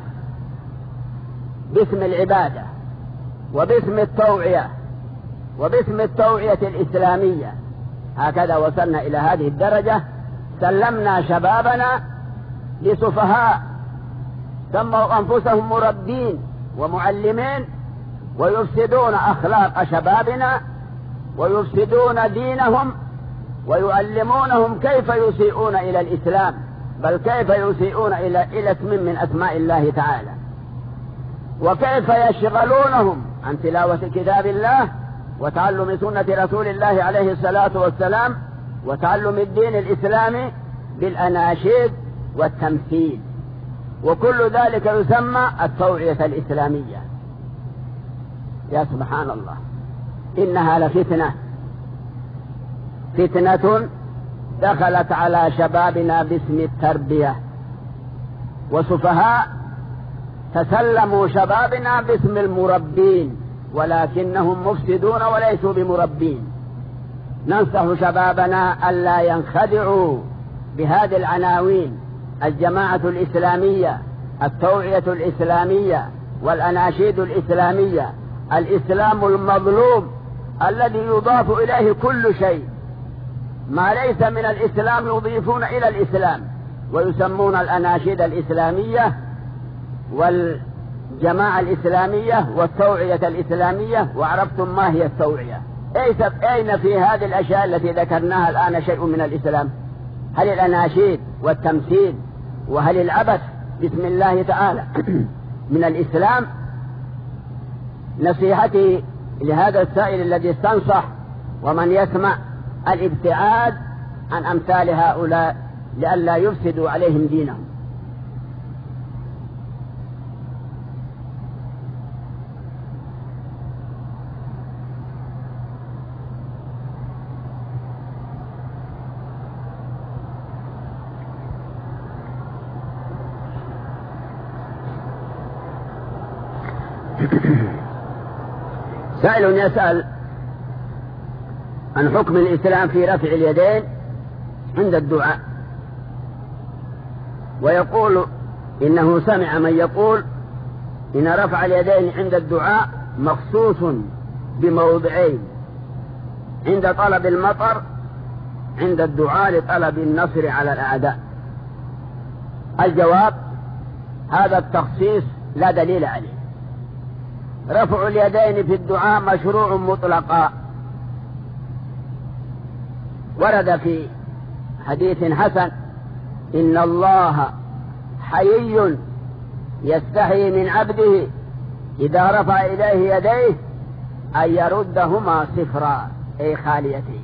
باسم العبادة وباسم التوعية وباسم التوعية الإسلامية. هكذا وصلنا إلى هذه الدرجة، سلمنا شبابنا لسفهاء سموا أنفسهم مربين ومعلمين، ويفسدون أخلاق شبابنا ويفسدون دينهم ويعلمونهم كيف يسيئون إلى الإسلام، بل كيف يسيئون إلى إلى اسم من أسماء الله تعالى، وكيف يشغلونهم عن تلاوة كتاب الله وتعلم سنة رسول الله عليه الصلاة والسلام وتعلم الدين الإسلامي بالأناشيد والتمثيل، وكل ذلك يسمى التوعية الإسلامية. يا سبحان الله، إنها لفتنة، فتنة دخلت على شبابنا باسم التربية، وسفهاء تسلموا شبابنا باسم المربين ولكنهم مفسدون وليسوا بمربين. ننصح شبابنا ألا ينخدعوا بهذه العناوين، الجماعة الإسلامية، التوعية الإسلامية والأناشيد الإسلامية، الإسلام المظلوم الذي يضاف إليه كل شيء، ما ليس من الإسلام يضيفون إلى الإسلام، ويسمون الأناشيد الإسلامية والجماعة الإسلامية والتوعية الإسلامية. وعرفتم ما هي التوعية؟ أين في هذه الأشياء التي ذكرناها الآن شيء من الإسلام؟ هل الأناشيد والتمثيل وهل العبث بسم الله تعالى من الإسلام؟ نصيحتي لهذا السائل الذي استنصح ومن يسمع الابتعاد عن أمثال هؤلاء لئلا يفسدوا عليهم دينهم. سائل يسأل عن حكم الإسلام في رفع اليدين عند الدعاء، ويقول إنه سمع من يقول إن رفع اليدين عند الدعاء مخصوص بموضعين: عند طلب المطر، عند الدعاء لطلب النصر على الأعداء. الجواب: هذا التخصيص لا دليل عليه. رفع اليدين في الدعاء مشروع مطلقا، ورد في حديث حسن: إن الله حيي يستحي من عبده إذا رفع إليه يديه أن يردهما صفرا، أي خاليتين.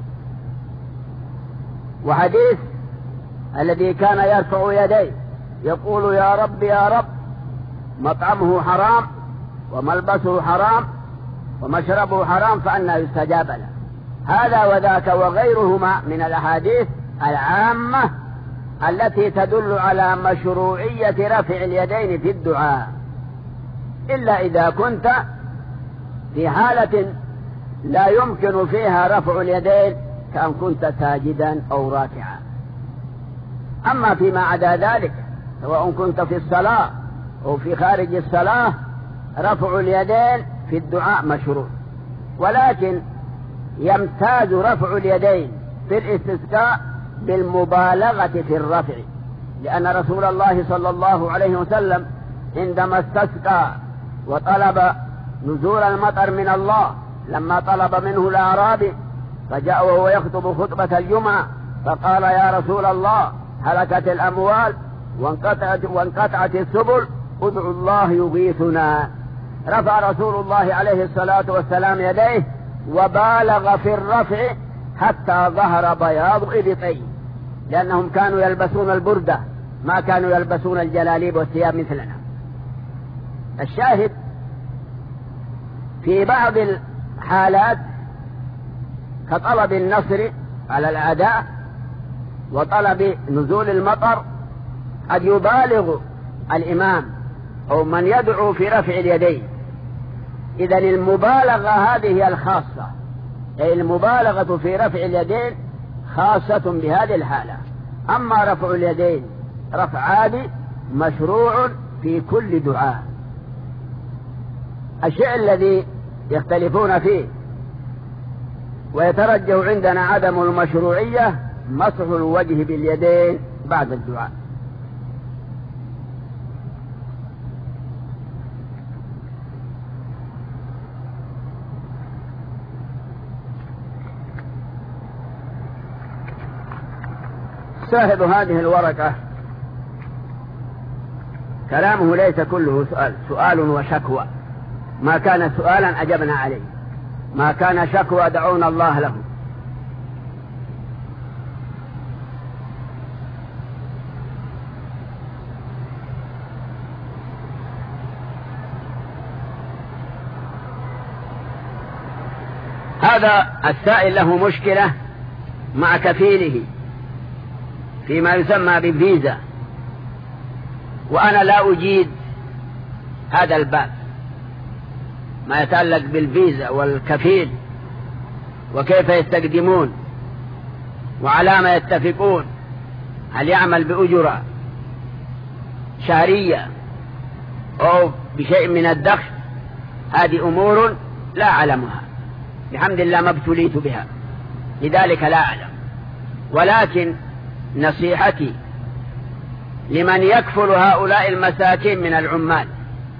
وحديث الذي كان يرفع يديه يقول: يا رب يا رب، مطعمه حرام وملبسه حرام ومشربه حرام فأنى يستجاب له. هذا وذاك وغيرهما من الأحاديث العامة التي تدل على مشروعية رفع اليدين في الدعاء، إلا إذا كنت في حالة لا يمكن فيها رفع اليدين كأن كنت ساجدا أو راكعا. أما فيما عدا ذلك، سواء كنت في الصلاة أو في خارج الصلاة، رفع اليدين في الدعاء مشروع. ولكن يمتاز رفع اليدين في الاستسقاء بالمبالغة في الرفع، لأن رسول الله صلى الله عليه وسلم عندما استسقى وطلب نزول المطر من الله، لما طلب منه الأعرابي فجاء وهو يخطب خطبة الجمعة فقال: يا رسول الله، هلكت الأموال وانقطعت, وانقطعت السبل، ادعوا الله يغيثنا. رفع رسول الله عليه الصلاة والسلام يديه وبالغ في الرفع حتى ظهر بياض إبطيه، لأنهم كانوا يلبسون البردة، ما كانوا يلبسون الجلاليب والثياب مثلنا. الشاهد: في بعض الحالات كطلب النصر على الأعداء وطلب نزول المطر قد يبالغ الإمام أو من يدعو في رفع اليدين. إذن المبالغة هذه الخاصة، أي المبالغة في رفع اليدين خاصة بهذه الحالة. أما رفع اليدين رفع عادي مشروع في كل دعاء. الشيء الذي يختلفون فيه ويترجح عندنا عدم المشروعية مسح الوجه باليدين بعد الدعاء. صاحب هذه الورقة كلامه ليس كله سؤال سؤال وشكوى. ما كان سؤالا أجبنا عليه، ما كان شكوى دعونا الله له. هذا السائل له مشكلة مع كفيله فيما يسمى بالفيزا، وأنا لا أجيد هذا الباب، ما يتعلق بالفيزا والكفيل وكيف يستقدمون وعلى ما يتفقون، هل يعمل بأجرة شهرية أو بشيء من الدخل، هذه أمور لا أعلمها بحمد الله، ما ابتليت بها، لذلك لا أعلم. ولكن نصيحتي لمن يكفل هؤلاء المساكين من العمال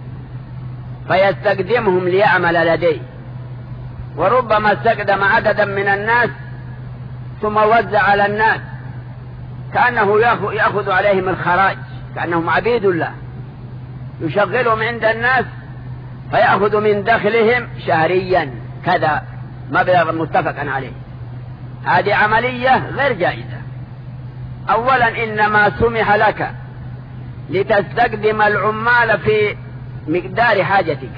فيستقدمهم ليعمل لديه، وربما استقدم عددا من الناس ثم وزع على الناس كأنه يأخذ عليهم الخراج، كأنهم عبيد الله، يشغلهم عند الناس فيأخذ من دخلهم شهريا كذا مبلغ متفق عليه. هذه عملية غير جائزة. أولا إنما سمح لك لتستقدم العمال في مقدار حاجتك،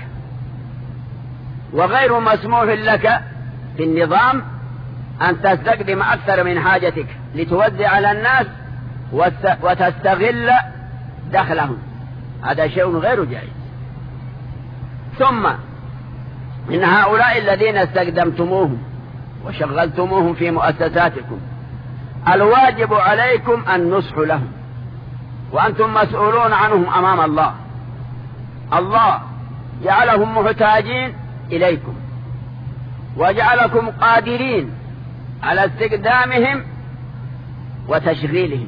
وغير مسموح لك في النظام أن تستقدم أكثر من حاجتك لتوزع على الناس وتستغل دخلهم، هذا شيء غير جائز. ثم إن هؤلاء الذين استقدمتموهم وشغلتموهم في مؤسساتكم الواجب عليكم النصح لهم، وأنتم مسؤولون عنهم أمام الله. الله جعلهم محتاجين إليكم وجعلكم قادرين على استقدامهم وتشغيلهم.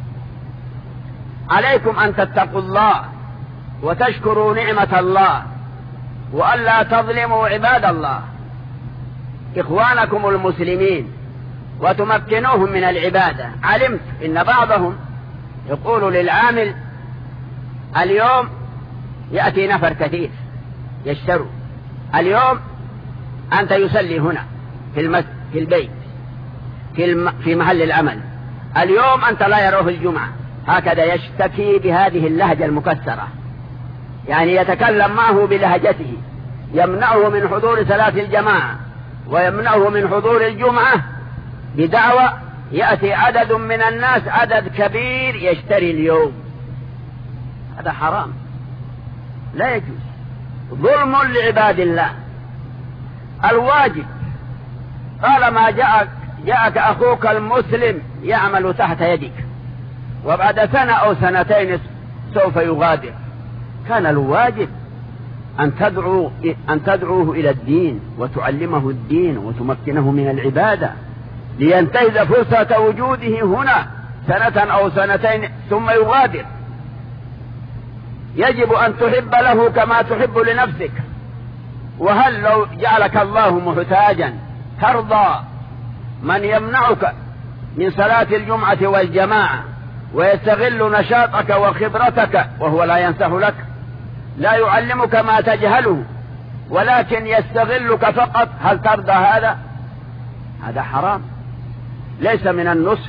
عليكم أن تتقوا الله وتشكروا نعمة الله، وألا تظلموا عباد الله إخوانكم المسلمين وتمكنوهم من العبادة. علمت إن بعضهم يقول للعامل اليوم يأتي نفر كثير يشتروا، اليوم أنت يصلي هنا في المسجد في البيت في, الم... في محل العمل، اليوم أنت لا يروه الجمعة، هكذا يشتكي بهذه اللهجة المكسرة، يعني يتكلم معه بلهجته، يمنعه من حضور صلاة الجماعة ويمنعه من حضور الجمعة بدعوى يأتي عدد من الناس، عدد كبير يشتري اليوم. هذا حرام لا يجوز، ظلم لعباد الله. الواجب طالما جاءك, جاءك أخوك المسلم يعمل تحت يدك وبعد سنة أو سنتين سوف يغادر، كان الواجب أن تدعو أن تدعوه إلى الدين وتعلمه الدين وتمكنه من العبادة لينتهز فرصة وجوده هنا سنة أو سنتين ثم يغادر. يجب أن تحب له كما تحب لنفسك. وهل لو جعلك الله محتاجا ترضى من يمنعك من صلاة الجمعة والجماعة ويستغل نشاطك وخبرتك وهو لا ينصح لك، لا يعلمك ما تجهله ولكن يستغلك فقط؟ هل ترضى هذا؟ هذا حرام، ليس من النصح.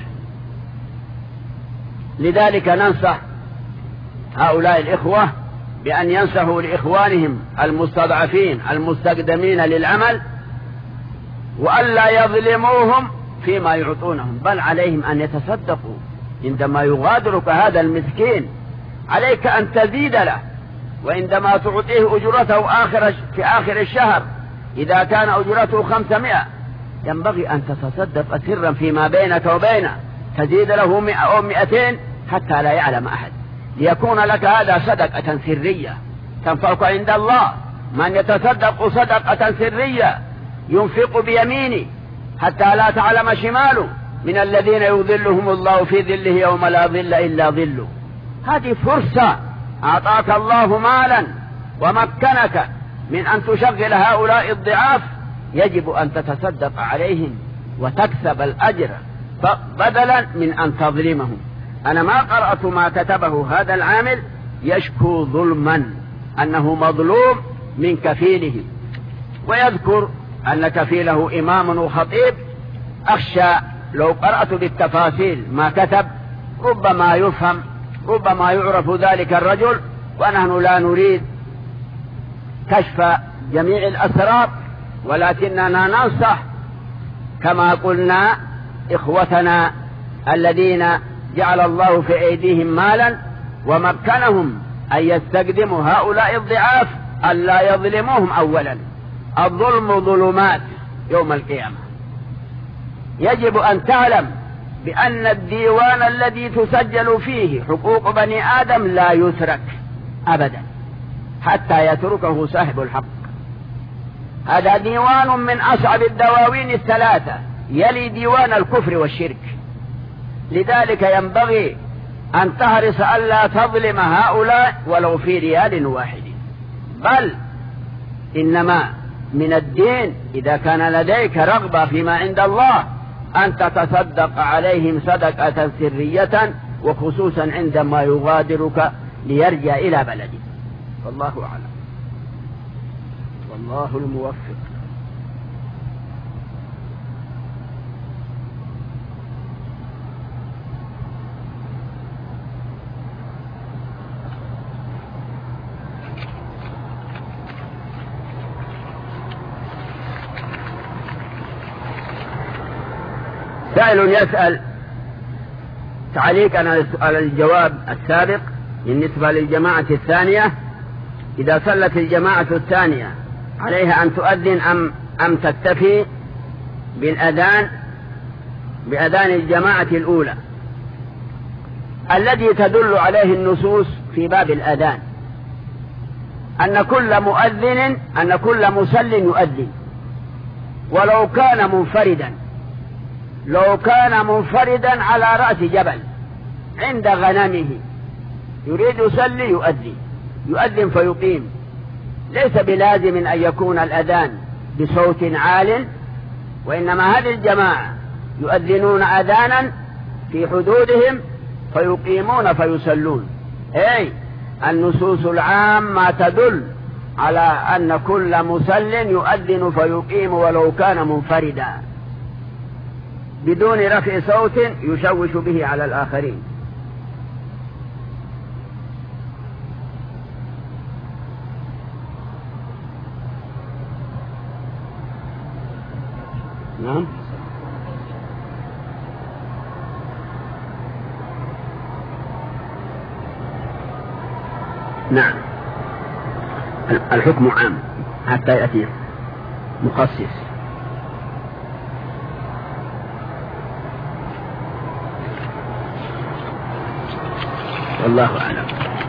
لذلك ننصح هؤلاء الإخوة بأن ينصحوا لإخوانهم المستضعفين المستقدمين للعمل، وألا يظلموهم فيما يعطونهم، بل عليهم أن يتصدقوا عندما يغادرك هذا المسكين، عليك أن تزيد له، وعندما تعطيه أجرته آخر في آخر الشهر إذا كان أجرته خمسمائة ينبغي أن تتصدق سرا فيما بينك وبينه، تزيد له مئة أو مئتين حتى لا يعلم أحد، ليكون لك هذا صدقة سرية تنفعك عند الله. من يتصدق صدقة سرية ينفق بيمينه حتى لا تعلم شماله من الذين يظلهم الله في ظله يوم لا ظل إلا ظله. هذه فرصة أعطاك الله مالا ومكنك من أن تشغل هؤلاء الضعاف، يجب أن تتصدق عليهم وتكسب الأجر بدلا من أن تظلمهم. أنا ما قرأت ما كتبه هذا العامل يشكو ظلما أنه مظلوم من كفيله، ويذكر أن كفيله إمام وخطيب. أخشى لو قرأت بالتفاصيل ما كتب ربما يفهم، ربما يعرف ذلك الرجل، ونحن لا نريد كشف جميع الأسرار، ولكننا ننصح كما قلنا إخوتنا الذين جعل الله في أيديهم مالا ومكنهم أن يستقدموا هؤلاء الضعاف ألا يظلموهم. أولا الظلم ظلمات يوم القيامة. يجب أن تعلم بأن الديوان الذي تسجل فيه حقوق بني آدم لا يترك أبدا، حتى يتركه صاحب الحق. هذا ديوان من أصعب الدواوين الثلاثة، يلي ديوان الكفر والشرك. لذلك ينبغي أن تحرص ألا تظلم هؤلاء ولو في ريال واحد. بل إنما من الدين إذا كان لديك رغبة فيما عند الله أن تتصدق عليهم صدقة سرية، وخصوصا عندما يغادرك ليرجع إلى بلده. والله أعلم، والله الموفق. سائل يسأل تعليقا على الجواب السابق بالنسبة للجماعة الثانية: إذا صلت الجماعة الثانية عليها أن تؤذن أم, أم تكتفي بالأذان بأذان الجماعة الأولى؟ الذي تدل عليه النصوص في باب الأذان أن كل مؤذن أن كل مسل يؤذن، ولو كان منفردا لو كان منفردا على رأس جبل عند غنمه يريد يصلي يؤذن يؤذن فيقيم. ليس بلازم أن يكون الأذان بصوت عال، وإنما هذه الجماعة يؤذنون أذانا في حدودهم فيقيمون فيصلون. أي النصوص العامة تدل على أن كل مسل يؤذن فيقيم ولو كان منفردا بدون رفع صوت يشوش به على الآخرين. نعم. نعم، الحكم عام حتى يأتي مخصص. والله أعلم.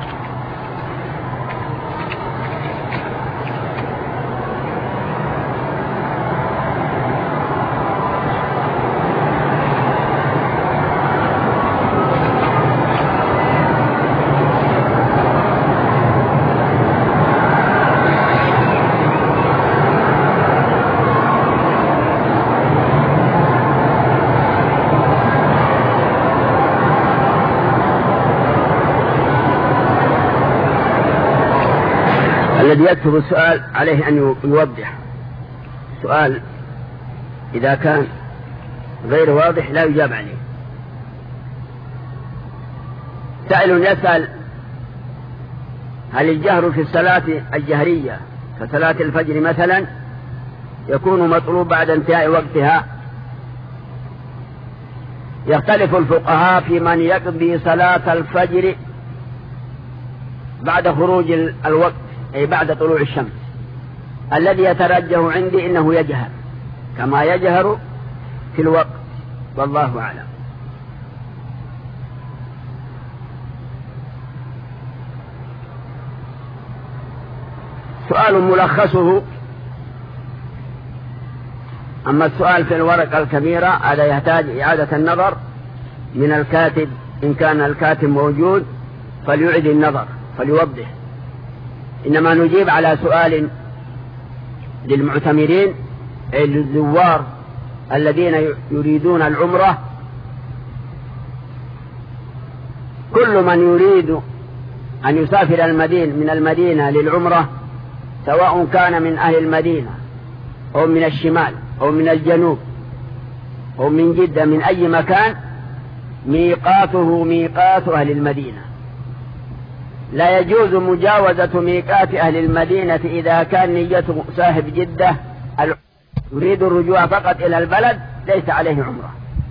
الذي يكتب السؤال عليه أن يوضح سؤال، إذا كان غير واضح لا يجاب عليه. سائل يسأل: هل الجهر في الصلاة الجهرية كصلاة الفجر مثلا يكون مطلوب بعد انتهاء وقتها؟ يختلف الفقهاء في من يقضي صلاة الفجر بعد خروج الوقت، أي بعد طلوع الشمس. الذي يترجح عندي إنه يجهر كما يجهر في الوقت، والله أعلم. سؤال ملخصه، أما السؤال في الورقة الكبيرة هذا يحتاج إعادة النظر من الكاتب، إن كان الكاتب موجود فليعد النظر فليوضح. إنما نجيب على سؤال للمعتمرين أي للزوار الذين يريدون العمرة. كل من يريد أن يسافر المدينة من المدينة للعمرة، سواء كان من أهل المدينة أو من الشمال أو من الجنوب أو من جدة، من أي مكان، ميقاته ميقات أهل المدينة. لا يجوز مجاوزة ميقات أهل المدينة إذا كان نيته صاحب جدة يريد الرجوع فقط إلى البلد ليس عليه عمرة.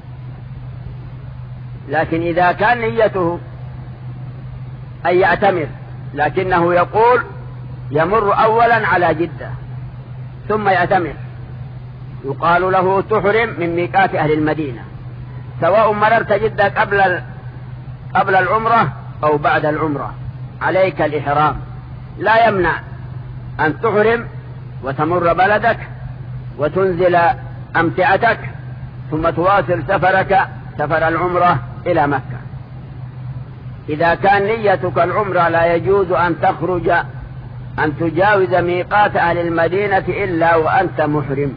لكن إذا كان نيته أن يعتمر لكنه يقول يمر أولا على جدة ثم يعتمر، يقال له تحرم من ميقات أهل المدينة، سواء مررت جدة قبل قبل العمرة أو بعد العمرة، عليك الإحرام لا يمنع أن تحرم وتمر بلدك وتنزل أمتعتك ثم تواصل سفرك سفر العمرة إلى مكة. إذا كان نيتك العمرة لا يجوز أن تخرج أن تجاوز ميقات أهل المدينة إلا وأنت محرم.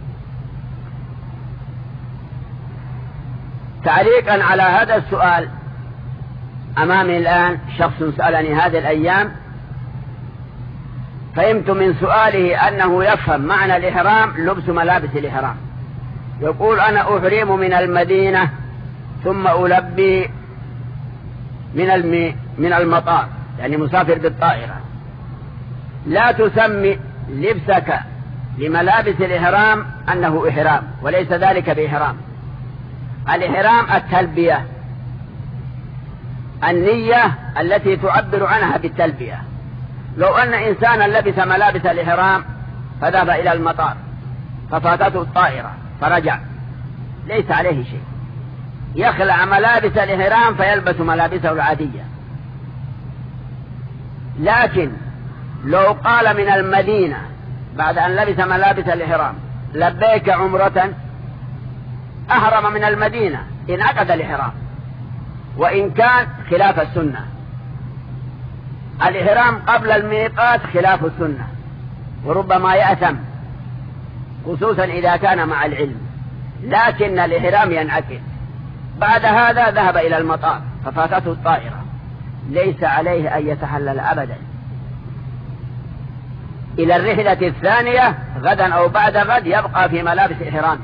تعليقا على هذا السؤال، أمامي الآن شخص سألني هذه الأيام، فهمت من سؤاله أنه يفهم معنى الإحرام لبس ملابس الإحرام. يقول أنا أحرم من المدينة ثم ألبي من المي من المطار، يعني مسافر بالطائرة. لا تسمي لبسك لملابس الإحرام أنه إحرام، وليس ذلك بإحرام. الإحرام التلبية، النية التي تعبر عنها بالتلبية. لو أن إنسانا لبس ملابس الإحرام فذهب إلى المطار ففاتته الطائرة فرجع، ليس عليه شيء، يخلع ملابس الإحرام فيلبس ملابسه العادية. لكن لو قال من المدينة بعد أن لبس ملابس الإحرام لبيك عمرة، أحرم من المدينة، انعقد الإحرام وإن كان خلاف السنة. الإحرام قبل الميقات خلاف السنة وربما يأثم، خصوصا إذا كان مع العلم، لكن الإحرام ينعقد. بعد هذا ذهب إلى المطار ففاتته الطائرة، ليس عليه أن يتحلل أبدا إلى الرحلة الثانية غدا أو بعد غد، يبقى في ملابس إحرامه.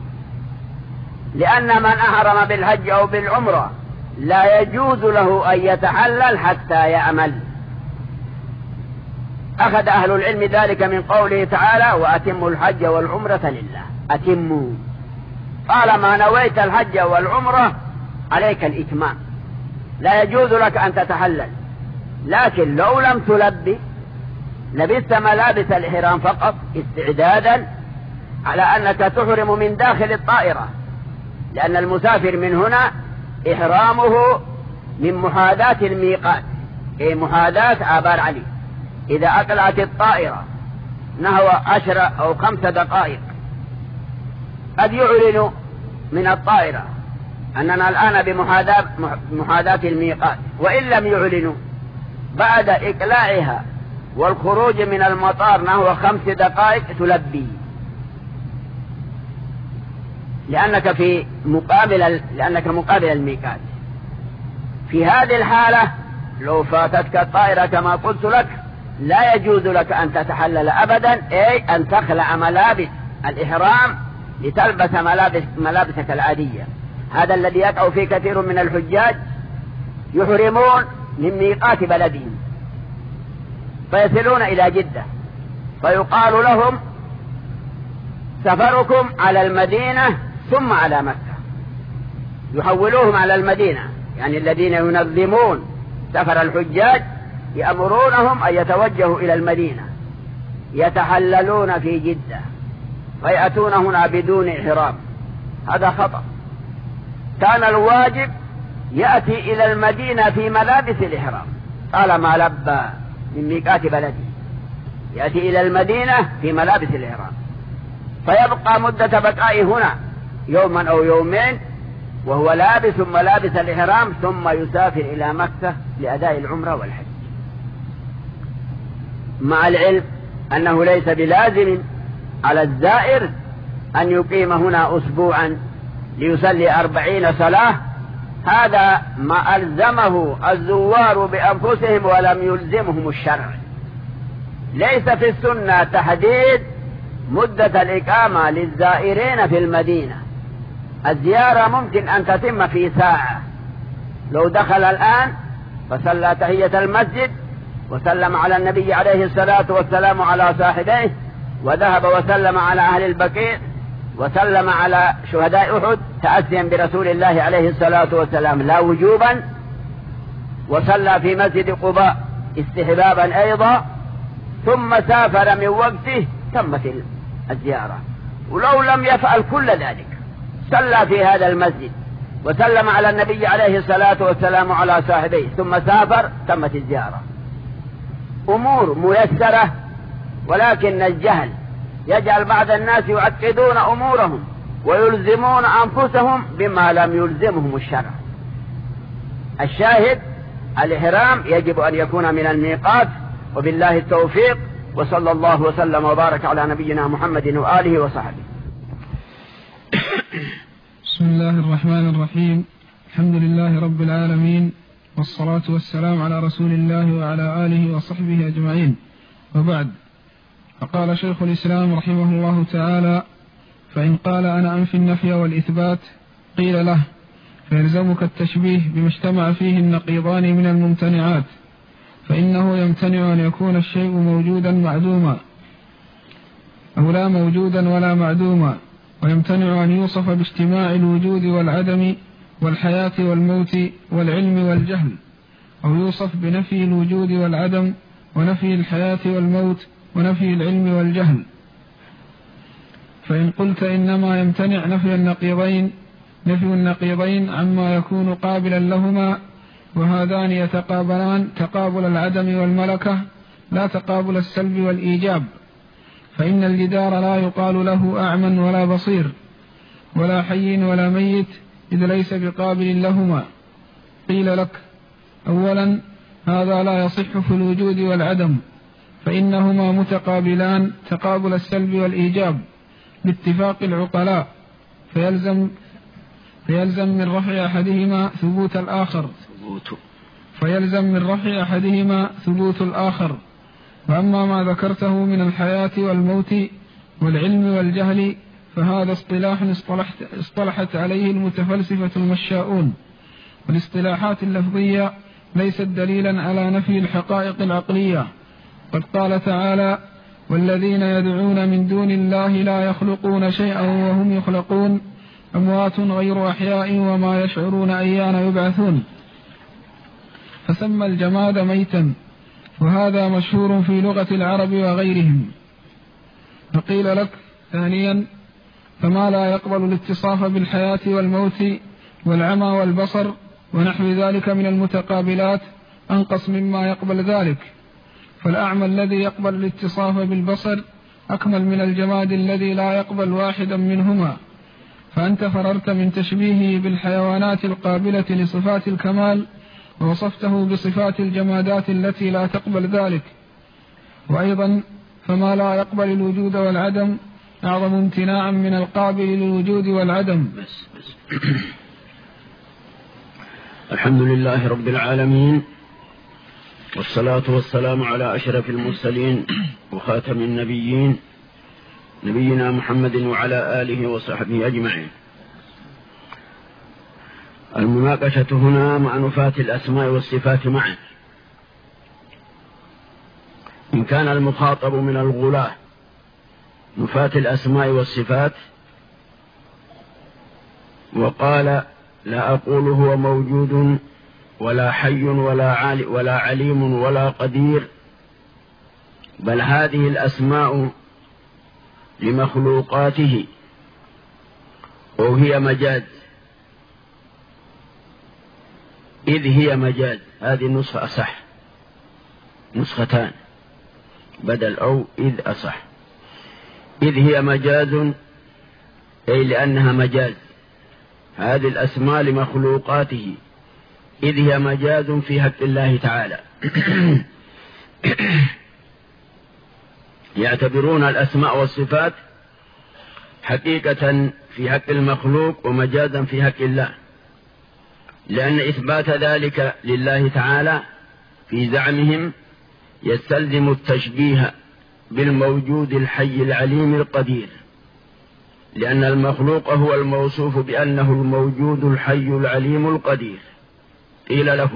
لأن من أحرم بالحج أو بالعمرة لا يجوز له أن يتحلل حتى يعمل. أخذ أهل العلم ذلك من قوله تعالى وأتموا الحج والعمرة لله. أتموا، طالما نويت الحج والعمرة عليك الإتمام، لا يجوز لك أن تتحلل. لكن لو لم تلبي لبست ملابس الإحرام فقط استعدادا على أنك تحرم من داخل الطائرة، لأن المسافر من هنا إحرامه من محاذاة الميقات، أي محاذاة عبار علي. إذا أقلعت الطائرة نحو عشر أو خمس دقائق قد يعلن من الطائرة أننا الآن بمحاذاة الميقات، وإن لم يعلنوا بعد إقلاعها والخروج من المطار نحو خمس دقائق تلبي، لأنك في مقابل لأنك مقابل الميقات. في هذه الحالة لو فاتتك الطائرة كما قلت لك لا يجوز لك أن تتحلل أبدا، أي أن تخلع ملابس الإحرام لتلبس ملابس ملابسك العادية. هذا الذي يقع فيه كثير من الحجاج، يحرمون من ميقات بلدهم فيصلون إلى جدة فيقال لهم سفركم على المدينة ثم على مكة، يحولوهم على المدينة. يعني الذين ينظمون سفر الحجاج يأمرونهم أن يتوجهوا إلى المدينة، يتحللون في جدة فيأتون هنا بدون إحرام. هذا خطأ. كان الواجب يأتي إلى المدينة في ملابس الإحرام طالما لبى من ميقات بلده، يأتي إلى المدينة في ملابس الإحرام، فيبقى مدة بقائه هنا يوما أو يومين وهو لابس ملابس الإحرام، ثم يسافر إلى مكة لأداء العمرة والحج. مع العلم أنه ليس بلازم على الزائر أن يقيم هنا أسبوعا ليصلي أربعين صلاة، هذا ما ألزمه الزوار بأنفسهم ولم يلزمهم الشرع. ليس في السنة تحديد مدة الإقامة للزائرين في المدينة. الزيارة ممكن أن تتم في ساعة، لو دخل الآن فصلى تحية المسجد وسلم على النبي عليه الصلاة والسلام على صاحبيه، وذهب وسلم على أهل البقيع وسلم على شهداء أحد تأسيا برسول الله عليه الصلاة والسلام لا وجوبا، وصلى في مسجد قباء استحبابا أيضا، ثم سافر من وقته تمت الزيارة. ولو لم يفعل كل ذلك صلى في هذا المسجد وسلم على النبي عليه الصلاة والسلام على صاحبيه ثم سافر تمت الزيارة. أمور ميسرة، ولكن الجهل يجعل بعض الناس يعقدون أمورهم ويلزمون أنفسهم بما لم يلزمهم الشرع. الشاهد الإحرام يجب أن يكون من الميقات، وبالله التوفيق، وصلى الله وسلم وبارك على نبينا محمد وآله وصحبه. بسم الله الرحمن الرحيم. الحمد لله رب العالمين، والصلاة والسلام على رسول الله وعلى آله وصحبه أجمعين، وبعد. فقال شيخ الإسلام رحمه الله تعالى: فإن قال أنا أنفي النفي والإثبات قيل له: فيلزمك التشبيه بما اجتمع فيه النقيضان من الممتنعات، فإنه يمتنع أن يكون الشيء موجودا معدوما أو لا موجودا ولا معدوما، ويمتنع أن يوصف باجتماع الوجود والعدم والحياة والموت والعلم والجهل، أو يوصف بنفي الوجود والعدم ونفي الحياة والموت ونفي العلم والجهل. فإن قلت إنما يمتنع نفي النقيضين نفي النقيضين عما يكون قابلا لهما، وهذان يتقابلان تقابل العدم والملكة لا تقابل السلب والإيجاب، فإن الجدار لا يقال له أعمى ولا بصير ولا حي ولا ميت إذ ليس بقابل لهما. قيل لك: أولا هذا لا يصح في الوجود والعدم، فإنهما متقابلان تقابل السلب والإيجاب باتفاق العقلاء، فيلزم فيلزم من رفع أحدهما ثبوت الآخر فيلزم من رفع أحدهما ثبوت الآخر. وأما ما ذكرته من الحياة والموت والعلم والجهل فهذا اصطلاح اصطلحت, اصطلحت عليه المتفلسفة المشاؤون، والاصطلاحات اللفظية ليست دليلا على نفي الحقائق العقلية. قد قال تعالى: والذين يدعون من دون الله لا يخلقون شيئا وهم يخلقون أموات غير أحياء وما يشعرون أيان يبعثون، فسمى الجماد ميتا، وهذا مشهور في لغة العرب وغيرهم. فقيل لك: ثانيا فما لا يقبل الاتصاف بالحياة والموت والعمى والبصر ونحو ذلك من المتقابلات أنقص مما يقبل ذلك، فالأعمى الذي يقبل الاتصاف بالبصر أكمل من الجماد الذي لا يقبل واحدا منهما، فأنت فررت من تشبيهه بالحيوانات القابلة لصفات الكمال ووصفته بصفات الجمادات التي لا تقبل ذلك. وأيضا فما لا يقبل الوجود والعدم أعظم امتناعا من القابل للوجود والعدم. بس بس. الحمد لله رب العالمين، والصلاة والسلام على أشرف المرسلين وخاتم النبيين نبينا محمد وعلى آله وصحبه أجمعين. المناقشة هنا مع نفاة الأسماء والصفات معا. إن كان المخاطب من الغلاة نفاة الأسماء والصفات وقال: لا أقول هو موجود ولا حي ولا عالي ولا عليم ولا قدير، بل هذه الأسماء لمخلوقاته وهي مجاز، إذ هي مجاز. هذه النسخة أصح، نسختان بدل أو إذ أصح. إذ هي مجاز أي لأنها مجاز، هذه الأسماء لمخلوقاته، إذ هي مجاز في حق الله تعالى. يعتبرون الأسماء والصفات حقيقة في حق المخلوق ومجازا في حق الله، لأن إثبات ذلك لله تعالى في زعمهم يستلزم التشبيه بالموجود الحي العليم القدير، لأن المخلوق هو الموصوف بأنه الموجود الحي العليم القدير. قيل له: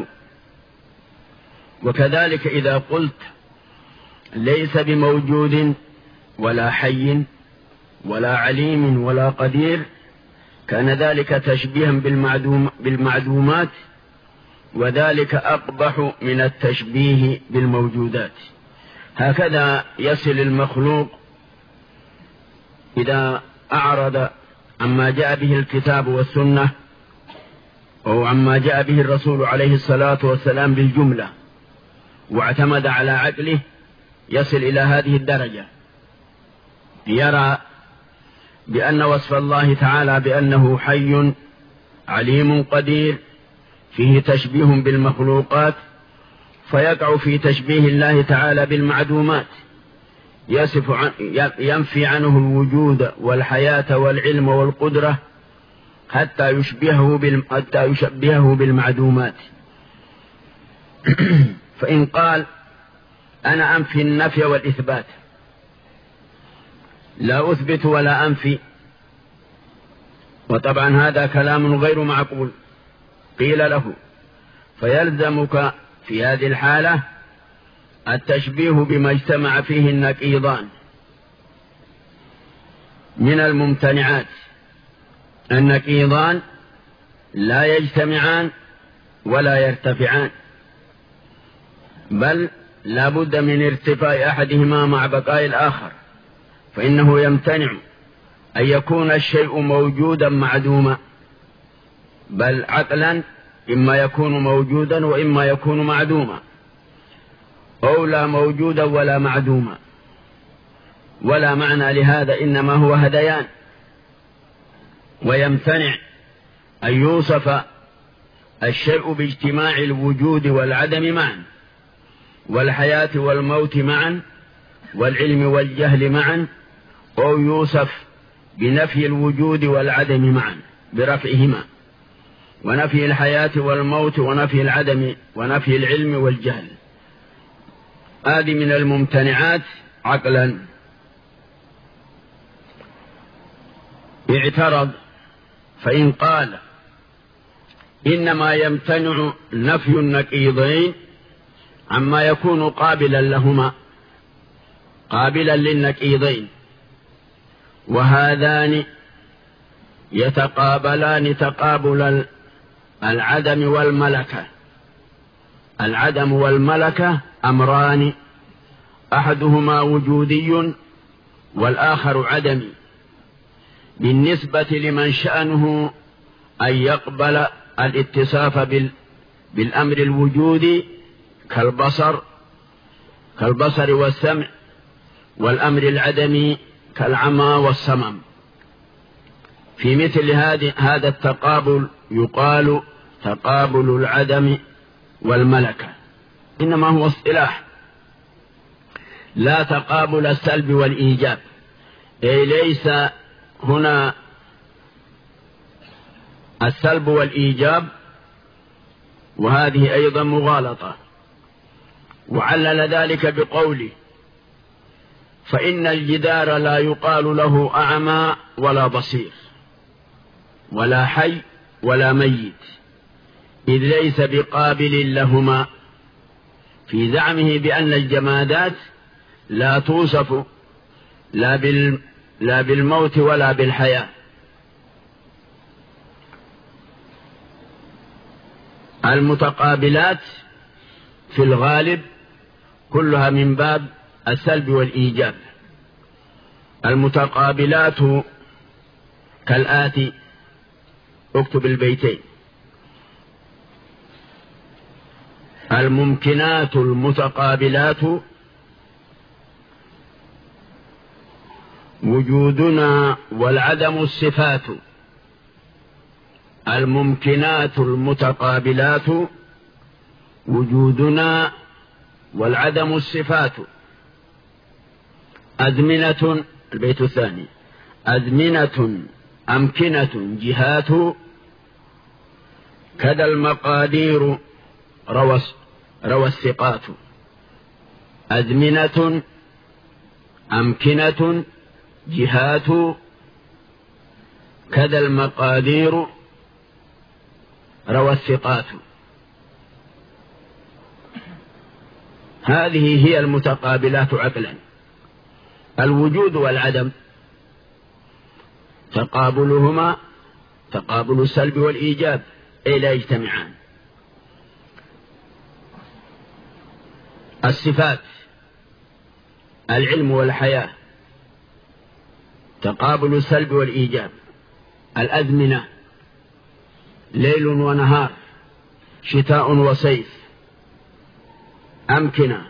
وكذلك إذا قلت ليس بموجود ولا حي ولا عليم ولا قدير كان ذلك تشبيها بالمعدوم بالمعدومات، وذلك أقبح من التشبيه بالموجودات. هكذا يصل المخلوق إذا أعرض عما جاء به الكتاب والسنة أو عما جاء به الرسول عليه الصلاة والسلام بالجملة، واعتمد على عقله يصل إلى هذه الدرجة، يرى بأن وصف الله تعالى بأنه حي عليم قدير فيه تشبيه بالمخلوقات، فيقع في تشبيه الله تعالى بالمعدومات، يصف عن ينفي عنه الوجود والحياة والعلم والقدرة حتى يشبهه بال... حتى يشبهه بالمعدومات. فإن قال أنا أنفي النفي والإثبات، لا أثبت ولا أنفي، وطبعا هذا كلام غير معقول، قيل له فيلزمك في هذه الحالة التشبيه بما اجتمع فيه النقيضان من الممتنعات. النقيضان لا يجتمعان ولا يرتفعان، بل لا بد من ارتفاع أحدهما مع بقاء الآخر، فإنه يمتنع أن يكون الشيء موجودا معدوما، بل عقلا إما يكون موجودا وإما يكون معدوما، أو لا موجودا ولا معدوما، ولا معنى لهذا، إنما هو هذيان. ويمتنع أن يوصف الشيء باجتماع الوجود والعدم معا، والحياة والموت معا، والعلم والجهل معا، أو يوصف بنفي الوجود والعدم معا برفعهما، ونفي الحياة والموت ونفي العدم ونفي العلم والجهل. هذه من الممتنعات عقلا. اعترض فإن قال إنما يمتنع نفي النقيضين عما يكون قابلا لهما، قابلا للنقيضين، وهذان يتقابلان تقابل العدم والملكة. العدم والملكة أمران، أحدهما وجودي والآخر عدمي، بالنسبة لمن شأنه أن يقبل الاتصاف بالأمر الوجودي كالبصر كالبصر والسمع، والأمر العدمي كالعمى والصمم. في مثل هذا التقابل يقال تقابل العدم والملكة، إنما هو اصطلاح، لا تقابل السلب والإيجاب، أي ليس هنا السلب والإيجاب، وهذه أيضا مغالطة. وعلل ذلك بقوله فإن الجدار لا يقال له أعمى ولا بصير ولا حي ولا ميت، إذ ليس بقابل لهما، في زعمه بأن الجمادات لا توصف لا, بال لا بالموت ولا بالحياة. المتقابلات في الغالب كلها من باب السلب والإيجاب. المتقابلات كالآتي، اكتب البيتين: الممكنات المتقابلات وجودنا والعدم الصفات. الممكنات المتقابلات وجودنا والعدم الصفات. أزمنة، البيت الثاني: أزمنة أمكنة جهات، كذا المقادير روى روى الثقات. أزمنة أمكنة جهات، كذا المقادير روى الثقات. هذه هي المتقابلات عقلا. الوجود والعدم تقابلهما تقابل السلب والإيجاب، أي لا يجتمعان. الصفات: العلم والحياة تقابل السلب والإيجاب. الأزمنة: ليل ونهار، شتاء وصيف. أمكنة،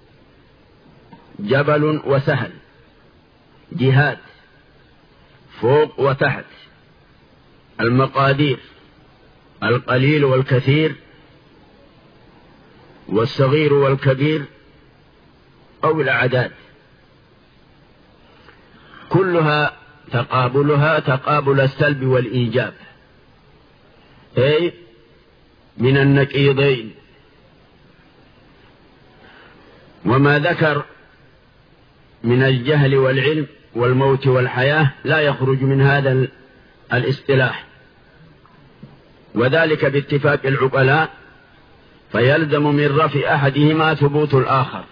جبل وسهل، جهات، فوق وتحت، المقادير، القليل والكثير، والصغير والكبير، أو الأعداد، كلها تقابلها تقابل السلب والإيجاب، أي من النقيضين. وما ذكر من الجهل والعلم والموت والحياة لا يخرج من هذا الاصطلاح، وذلك باتفاق العقلاء، فيلزم من رفع أحدهما ثبوت الآخر.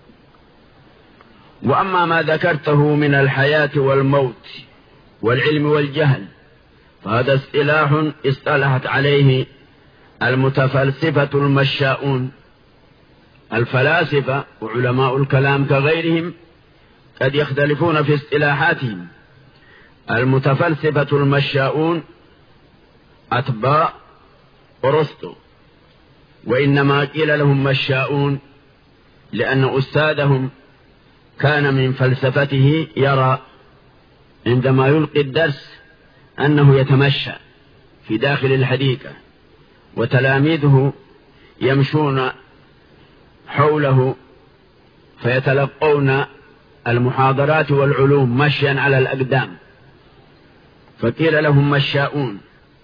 وأما ما ذكرته من الحياة والموت والعلم والجهل فهذا اصطلاح اصطلحت عليه المتفلسفة المشاؤون. الفلاسفة وعلماء الكلام كغيرهم قد يختلفون في اصطلاحاتهم. المتفلسفة المشاؤون أتباع أرسطو، وإنما قيل لهم مشاؤون لأن أستاذهم كان من فلسفته يرى عندما يلقي الدرس أنه يتمشى في داخل الحديقة، وتلاميذه يمشون حوله فيتلقون المحاضرات والعلوم مشيا على الأقدام، فقيل لهم مشاؤون.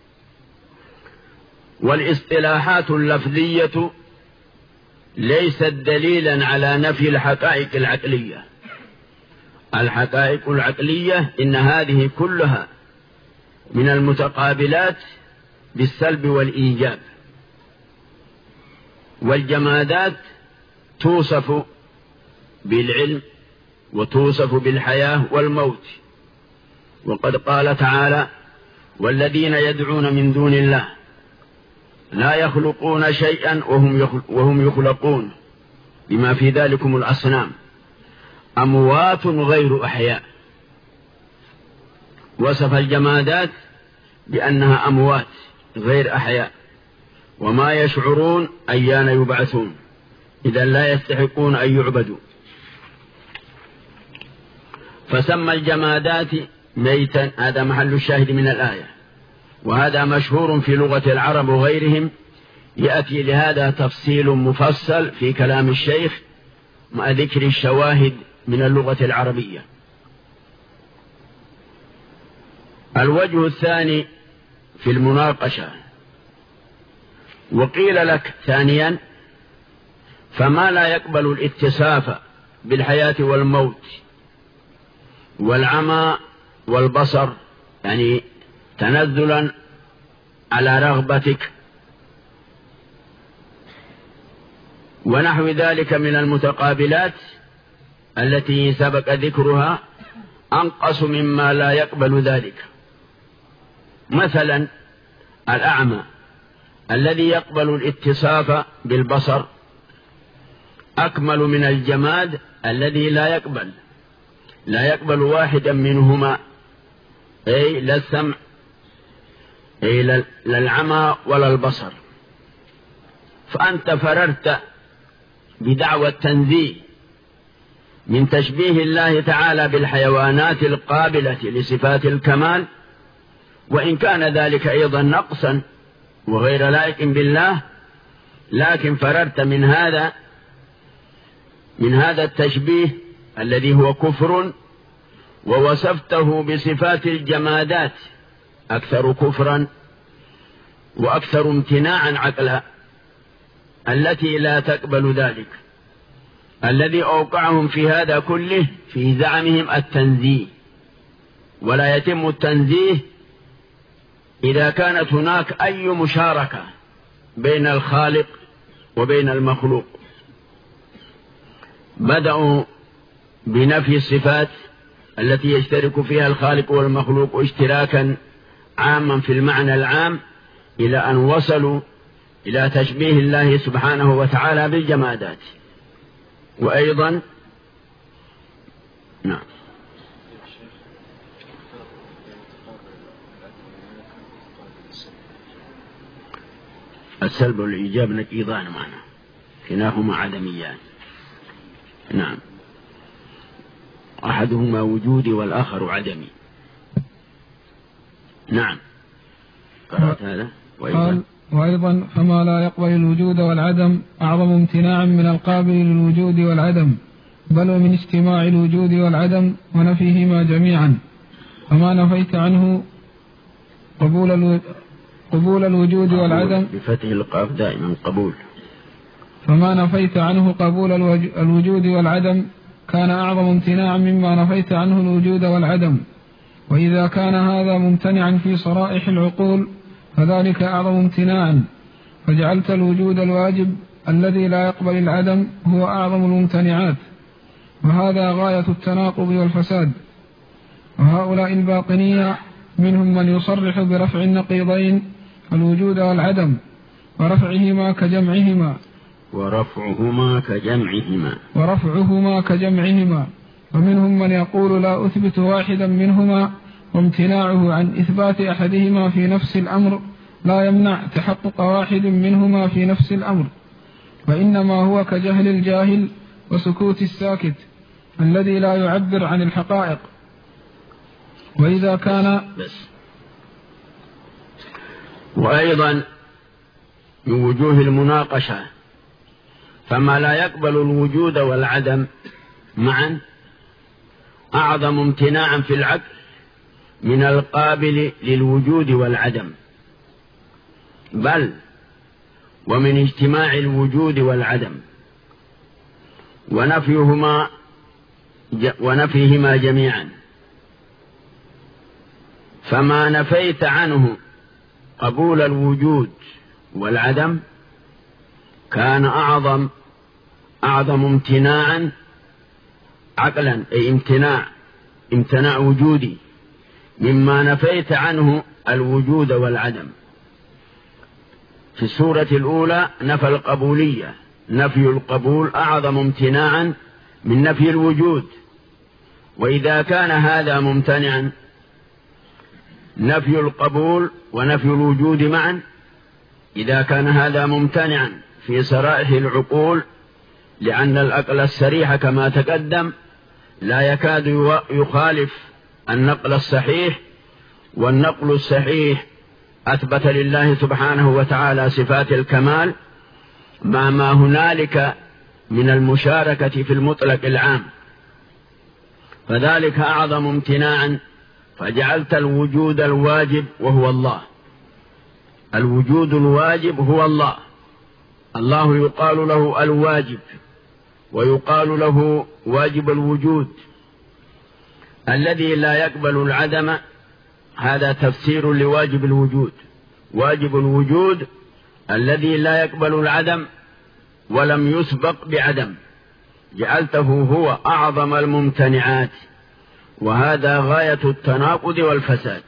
والاصطلاحات اللفظية ليست دليلا على نفي الحقائق العقلية. الحقائق العقلية إن هذه كلها من المتقابلات بالسلب والإيجاب، والجمادات توصف بالعلم وتوصف بالحياة والموت. وقد قال تعالى: والذين يدعون من دون الله لا يخلقون شيئا وهم يخلقون، بما في ذلكم الأصنام، أموات غير أحياء. وصف الجمادات بأنها أموات غير أحياء، وما يشعرون أيان يبعثون، إذا لا يستحقون أن يعبدوا. فسمى الجمادات ميتا، هذا محل الشاهد من الآية، وهذا مشهور في لغة العرب وغيرهم. يأتي لهذا تفصيل مفصل في كلام الشيخ مع ذكر الشواهد من اللغة العربية. الوجه الثاني في المناقشة: وقيل لك ثانيا فما لا يقبل الاتصاف بالحياة والموت والعمى والبصر، يعني تنزلا على رغبتك ونحو ذلك من المتقابلات التي سبق ذكرها، أنقص مما لا يقبل ذلك. مثلا الأعمى الذي يقبل الاتصاف بالبصر أكمل من الجماد الذي لا يقبل لا يقبل واحدا منهما، أي لا السمع أي لا العمى ولا البصر. فأنت فررت بدعوى التنزيه من تشبيه الله تعالى بالحيوانات القابلة لصفات الكمال، وإن كان ذلك أيضا نقصا وغير لائق بالله، لكن فررت من هذا من هذا التشبيه الذي هو كفر، ووصفته بصفات الجمادات أكثر كفرا وأكثر امتناعا عقلا، التي لا تقبل ذلك. الذي أوقعهم في هذا كله في زعمهم التنزيه، ولا يتم التنزيه إذا كانت هناك أي مشاركة بين الخالق وبين المخلوق. بدأوا بنفي الصفات التي يشترك فيها الخالق والمخلوق اشتراكا عاما في المعنى العام، إلى أن وصلوا إلى تشبيه الله سبحانه وتعالى بالجمادات. وأيضا نعم السلب والإيجاب نقيضان معنا. كلاهما عدميان. نعم، أحدهما وجودي والآخر عدمي. نعم، قرأت هذا. قال وأيضا فما لا يقبل الوجود والعدم أعظم امتناعا من القابل للوجود والعدم، بل ومن اجتماع الوجود والعدم ونفيهما جميعا. فما نفيت عنه قبول الو... قبول الوجود والعدم بفتح القاف دائما قبول. فما نفيت عنه قبول الوجود والعدم كان أعظم امتناعا مما نفيت عنه الوجود والعدم. وإذا كان هذا ممتنعا في صرائح العقول فذلك أعظم امتناعا، فجعلت الوجود الواجب الذي لا يقبل العدم هو أعظم الممتنعات، وهذا غاية التناقض والفساد. وهؤلاء الباطنية منهم من يصرح برفع النقيضين الوجود والعدم ورفعهما كجمعهما ورفعهما كجمعهما ورفعهما كجمعهما ومنهم من يقول لا أثبت واحدا منهما، وامتناعه عن إثبات أحدهما في نفس الأمر لا يمنع تحقق واحد منهما في نفس الأمر، وإنما هو كجهل الجاهل وسكوت الساكت الذي لا يعبر عن الحقائق. وإذا كان بس. وأيضا من وجوه المناقشة فما لا يقبل الوجود والعدم معا أعظم امتناعا في العقل من القابل للوجود والعدم، بل ومن اجتماع الوجود والعدم ونفيهما ونفيهما جميعا. فما نفيت عنه قبول الوجود والعدم كان أعظم أعظم امتناعا عقلا، أي امتناع امتناع وجودي، مما نفيت عنه الوجود والعدم. في السورة الأولى نفى القبولية، نفي القبول أعظم امتناعا من نفي الوجود. وإذا كان هذا ممتنعا نفي القبول ونفي الوجود معا، إذا كان هذا ممتنعا في صرائح العقول، لأن العقل السريح كما تقدم لا يكاد يخالف النقل الصحيح، والنقل الصحيح أثبت لله سبحانه وتعالى صفات الكمال مع ما هنالك من المشاركة في المطلق العام، فذلك أعظم امتناعا. فجعلت الوجود الواجب وهو الله، الوجود الواجب هو الله، الله يقال له الواجب ويقال له واجب الوجود الذي لا يقبل العدم. هذا تفسير لواجب الوجود، واجب الوجود الذي لا يقبل العدم ولم يسبق بعدم، جعلته هو أعظم الممتنعات، وهذا غاية التناقض والفساد.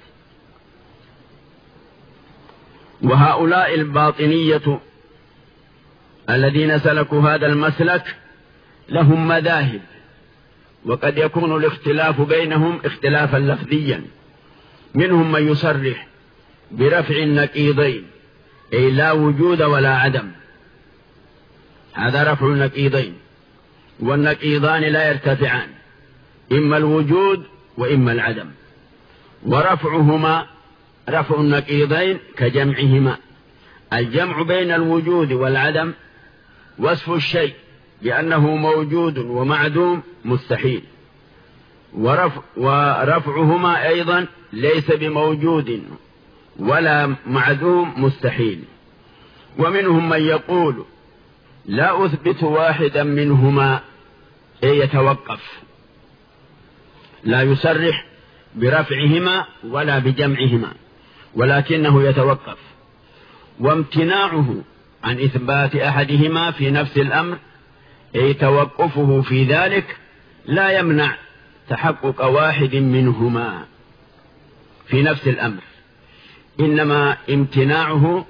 وهؤلاء الباطنية الذين سلكوا هذا المسلك لهم مذاهب، وقد يكون الاختلاف بينهم اختلافا لفظيا. منهم من يصرح برفع النقيضين، أي لا وجود ولا عدم، هذا رفع النقيضين، والنقيضان لا يرتفعان، إما الوجود وإما العدم. ورفعهما رفع النقيضين كجمعهما، الجمع بين الوجود والعدم وصف الشيء بأنه موجود ومعدوم مستحيل، ورفع ورفعهما أيضا ليس بموجود ولا معدوم مستحيل. ومنهم من يقول لا أثبت واحدا منهما، أي يتوقف، لا يصرح برفعهما ولا بجمعهما، ولكنه يتوقف. وامتناعه عن إثبات أحدهما في نفس الأمر، أي توقفه في ذلك لا يمنع تحقق واحد منهما في نفس الأمر، إنما امتناعه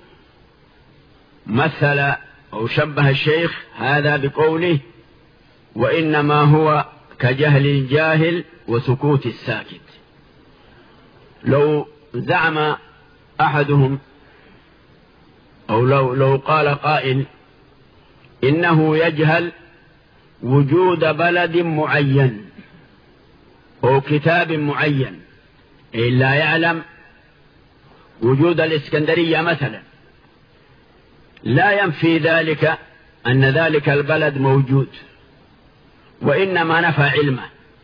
مثل أو شبه الشيخ هذا بقوله وإنما هو كجهل الجاهل وسكوت الساكت. لو زعم أحدهم أو لو, لو قال قائل إنه يجهل وجود بلد معين أو كتاب معين، إلا يعلم وجود الإسكندرية مثلا، لا ينفي ذلك أن ذلك البلد موجود، وإنما نفى علمه.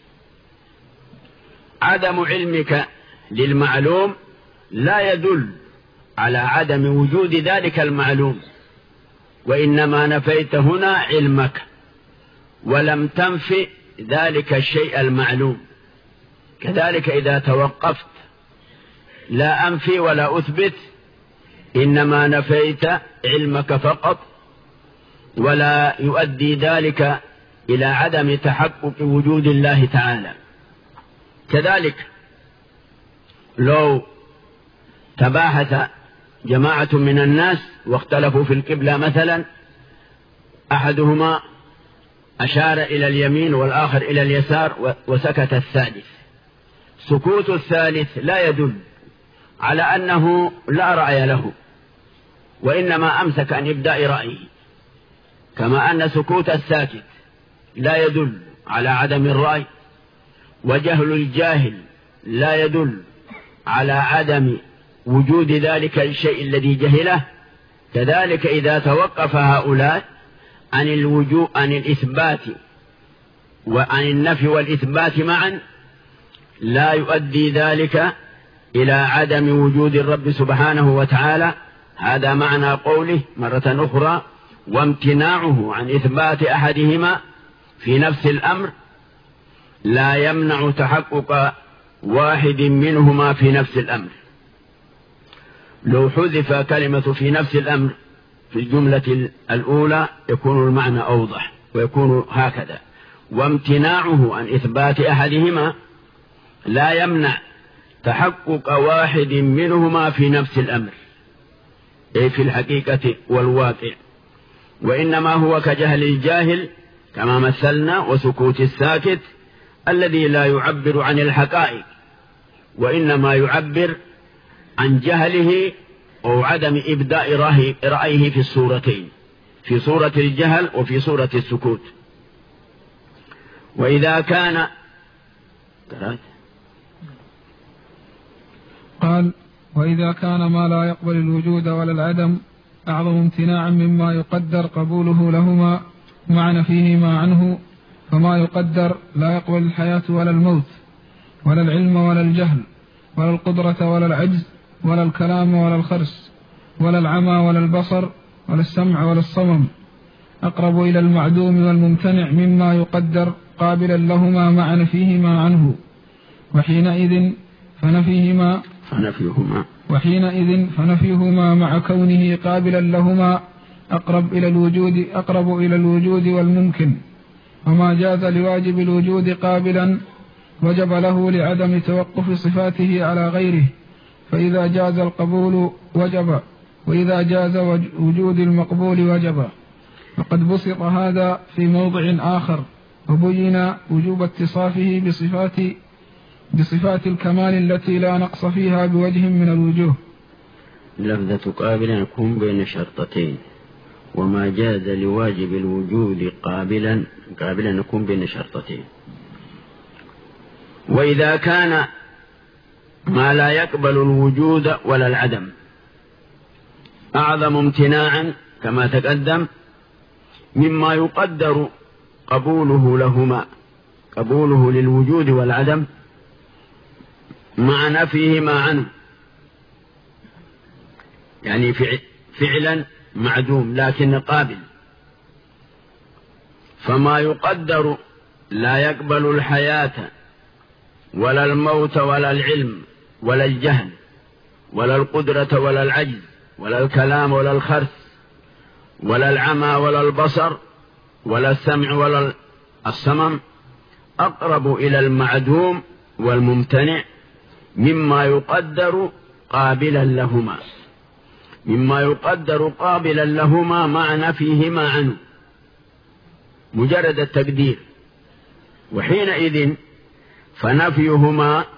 عدم علمك للمعلوم لا يدل على عدم وجود ذلك المعلوم، وإنما نفيت هنا علمك ولم تنفي ذلك الشيء المعلوم. كذلك إذا توقفت لا أنفي ولا أثبت، إنما نفيت علمك فقط، ولا يؤدي ذلك إلى عدم تحقق وجود الله تعالى. كذلك لو تباحث جماعة من الناس واختلفوا في القبلة مثلا، أحدهما أشار إلى اليمين والآخر إلى اليسار وسكت الثالث، سكوت الثالث لا يدل على أنه لا رأي له، وإنما أمسك عن إبداء رأيه، كما أن سكوت الساكت لا يدل على عدم الرأي، وجهل الجاهل لا يدل على عدم وجود ذلك الشيء الذي جهله. كذلك إذا توقف هؤلاء عن الوجوء عن الإثبات وعن النفي والإثبات معا، لا يؤدي ذلك إلى عدم وجود الرب سبحانه وتعالى. هذا معنى قوله مرة أخرى: وامتناعه عن إثبات أحدهما في نفس الأمر لا يمنع تحقق واحد منهما في نفس الأمر. لو حذف كلمة في نفس الأمر في الجملة الأولى يكون المعنى أوضح، ويكون هكذا: وامتناعه عن إثبات أحدهما لا يمنع تحقق واحد منهما في نفس الأمر، أي في الحقيقة والواقع، وإنما هو كجهل الجاهل كما مثلنا، وسكوت الساكت الذي لا يعبر عن الحقائق، وإنما يعبر عن جهله أو عدم إبداء رأيه في الصورتين، في صورة الجهل وفي صورة السكوت. وإذا كان قال: وإذا كان ما لا يقبل الوجود ولا العدم أعظم امتناعا مما يقدر قبوله لهما مع نفيهما عنه، فما يقدر لا يقبل الحياة ولا الموت ولا العلم ولا الجهل ولا القدرة ولا العجز ولا الكلام ولا الخرس ولا العمى ولا البصر ولا السمع ولا الصمم، أقرب إلى المعدوم والممتنع مما يقدر قابلا لهما مع نفيهما عنه، وحينئذ فنفيهما فنفيهما وحينئذ فنفيهما مع كونه قابلا لهما أقرب إلى الوجود أقرب إلى الوجود والممكن. وما جاز لواجب الوجود قابلا وجب له لعدم توقف صفاته على غيره، فإذا جاز القبول وجب، وإذا جاز وجود المقبول وجب. وقد بسط هذا في موضع آخر، وبين وجوب اتصافه بصفات بصفات الكمال التي لا نقص فيها بوجه من الوجوه. لفظة قابلا يكون بين شرطتين، وما جاز لواجب الوجود قابلا قابلا يكون بين شرطتين. وإذا كان ما لا يقبل الوجود ولا العدم أعظم امتناعا كما تقدم مما يقدر قبوله لهما، قبوله للوجود والعدم مع نفيهما عنه، يعني فعلا معدوم لكن قابل. فما يقدر لا يقبل الحياة ولا الموت ولا العلم ولا الجهل ولا القدرة ولا العجز ولا الكلام ولا الخرس ولا العمى ولا البصر ولا السمع ولا الصمم، أقرب إلى المعدوم والممتنع مما يقدر قابلا لهما مما يقدر قابلا لهما مع نفيهما عنه، مجرد التقدير. وحينئذ فنفيهما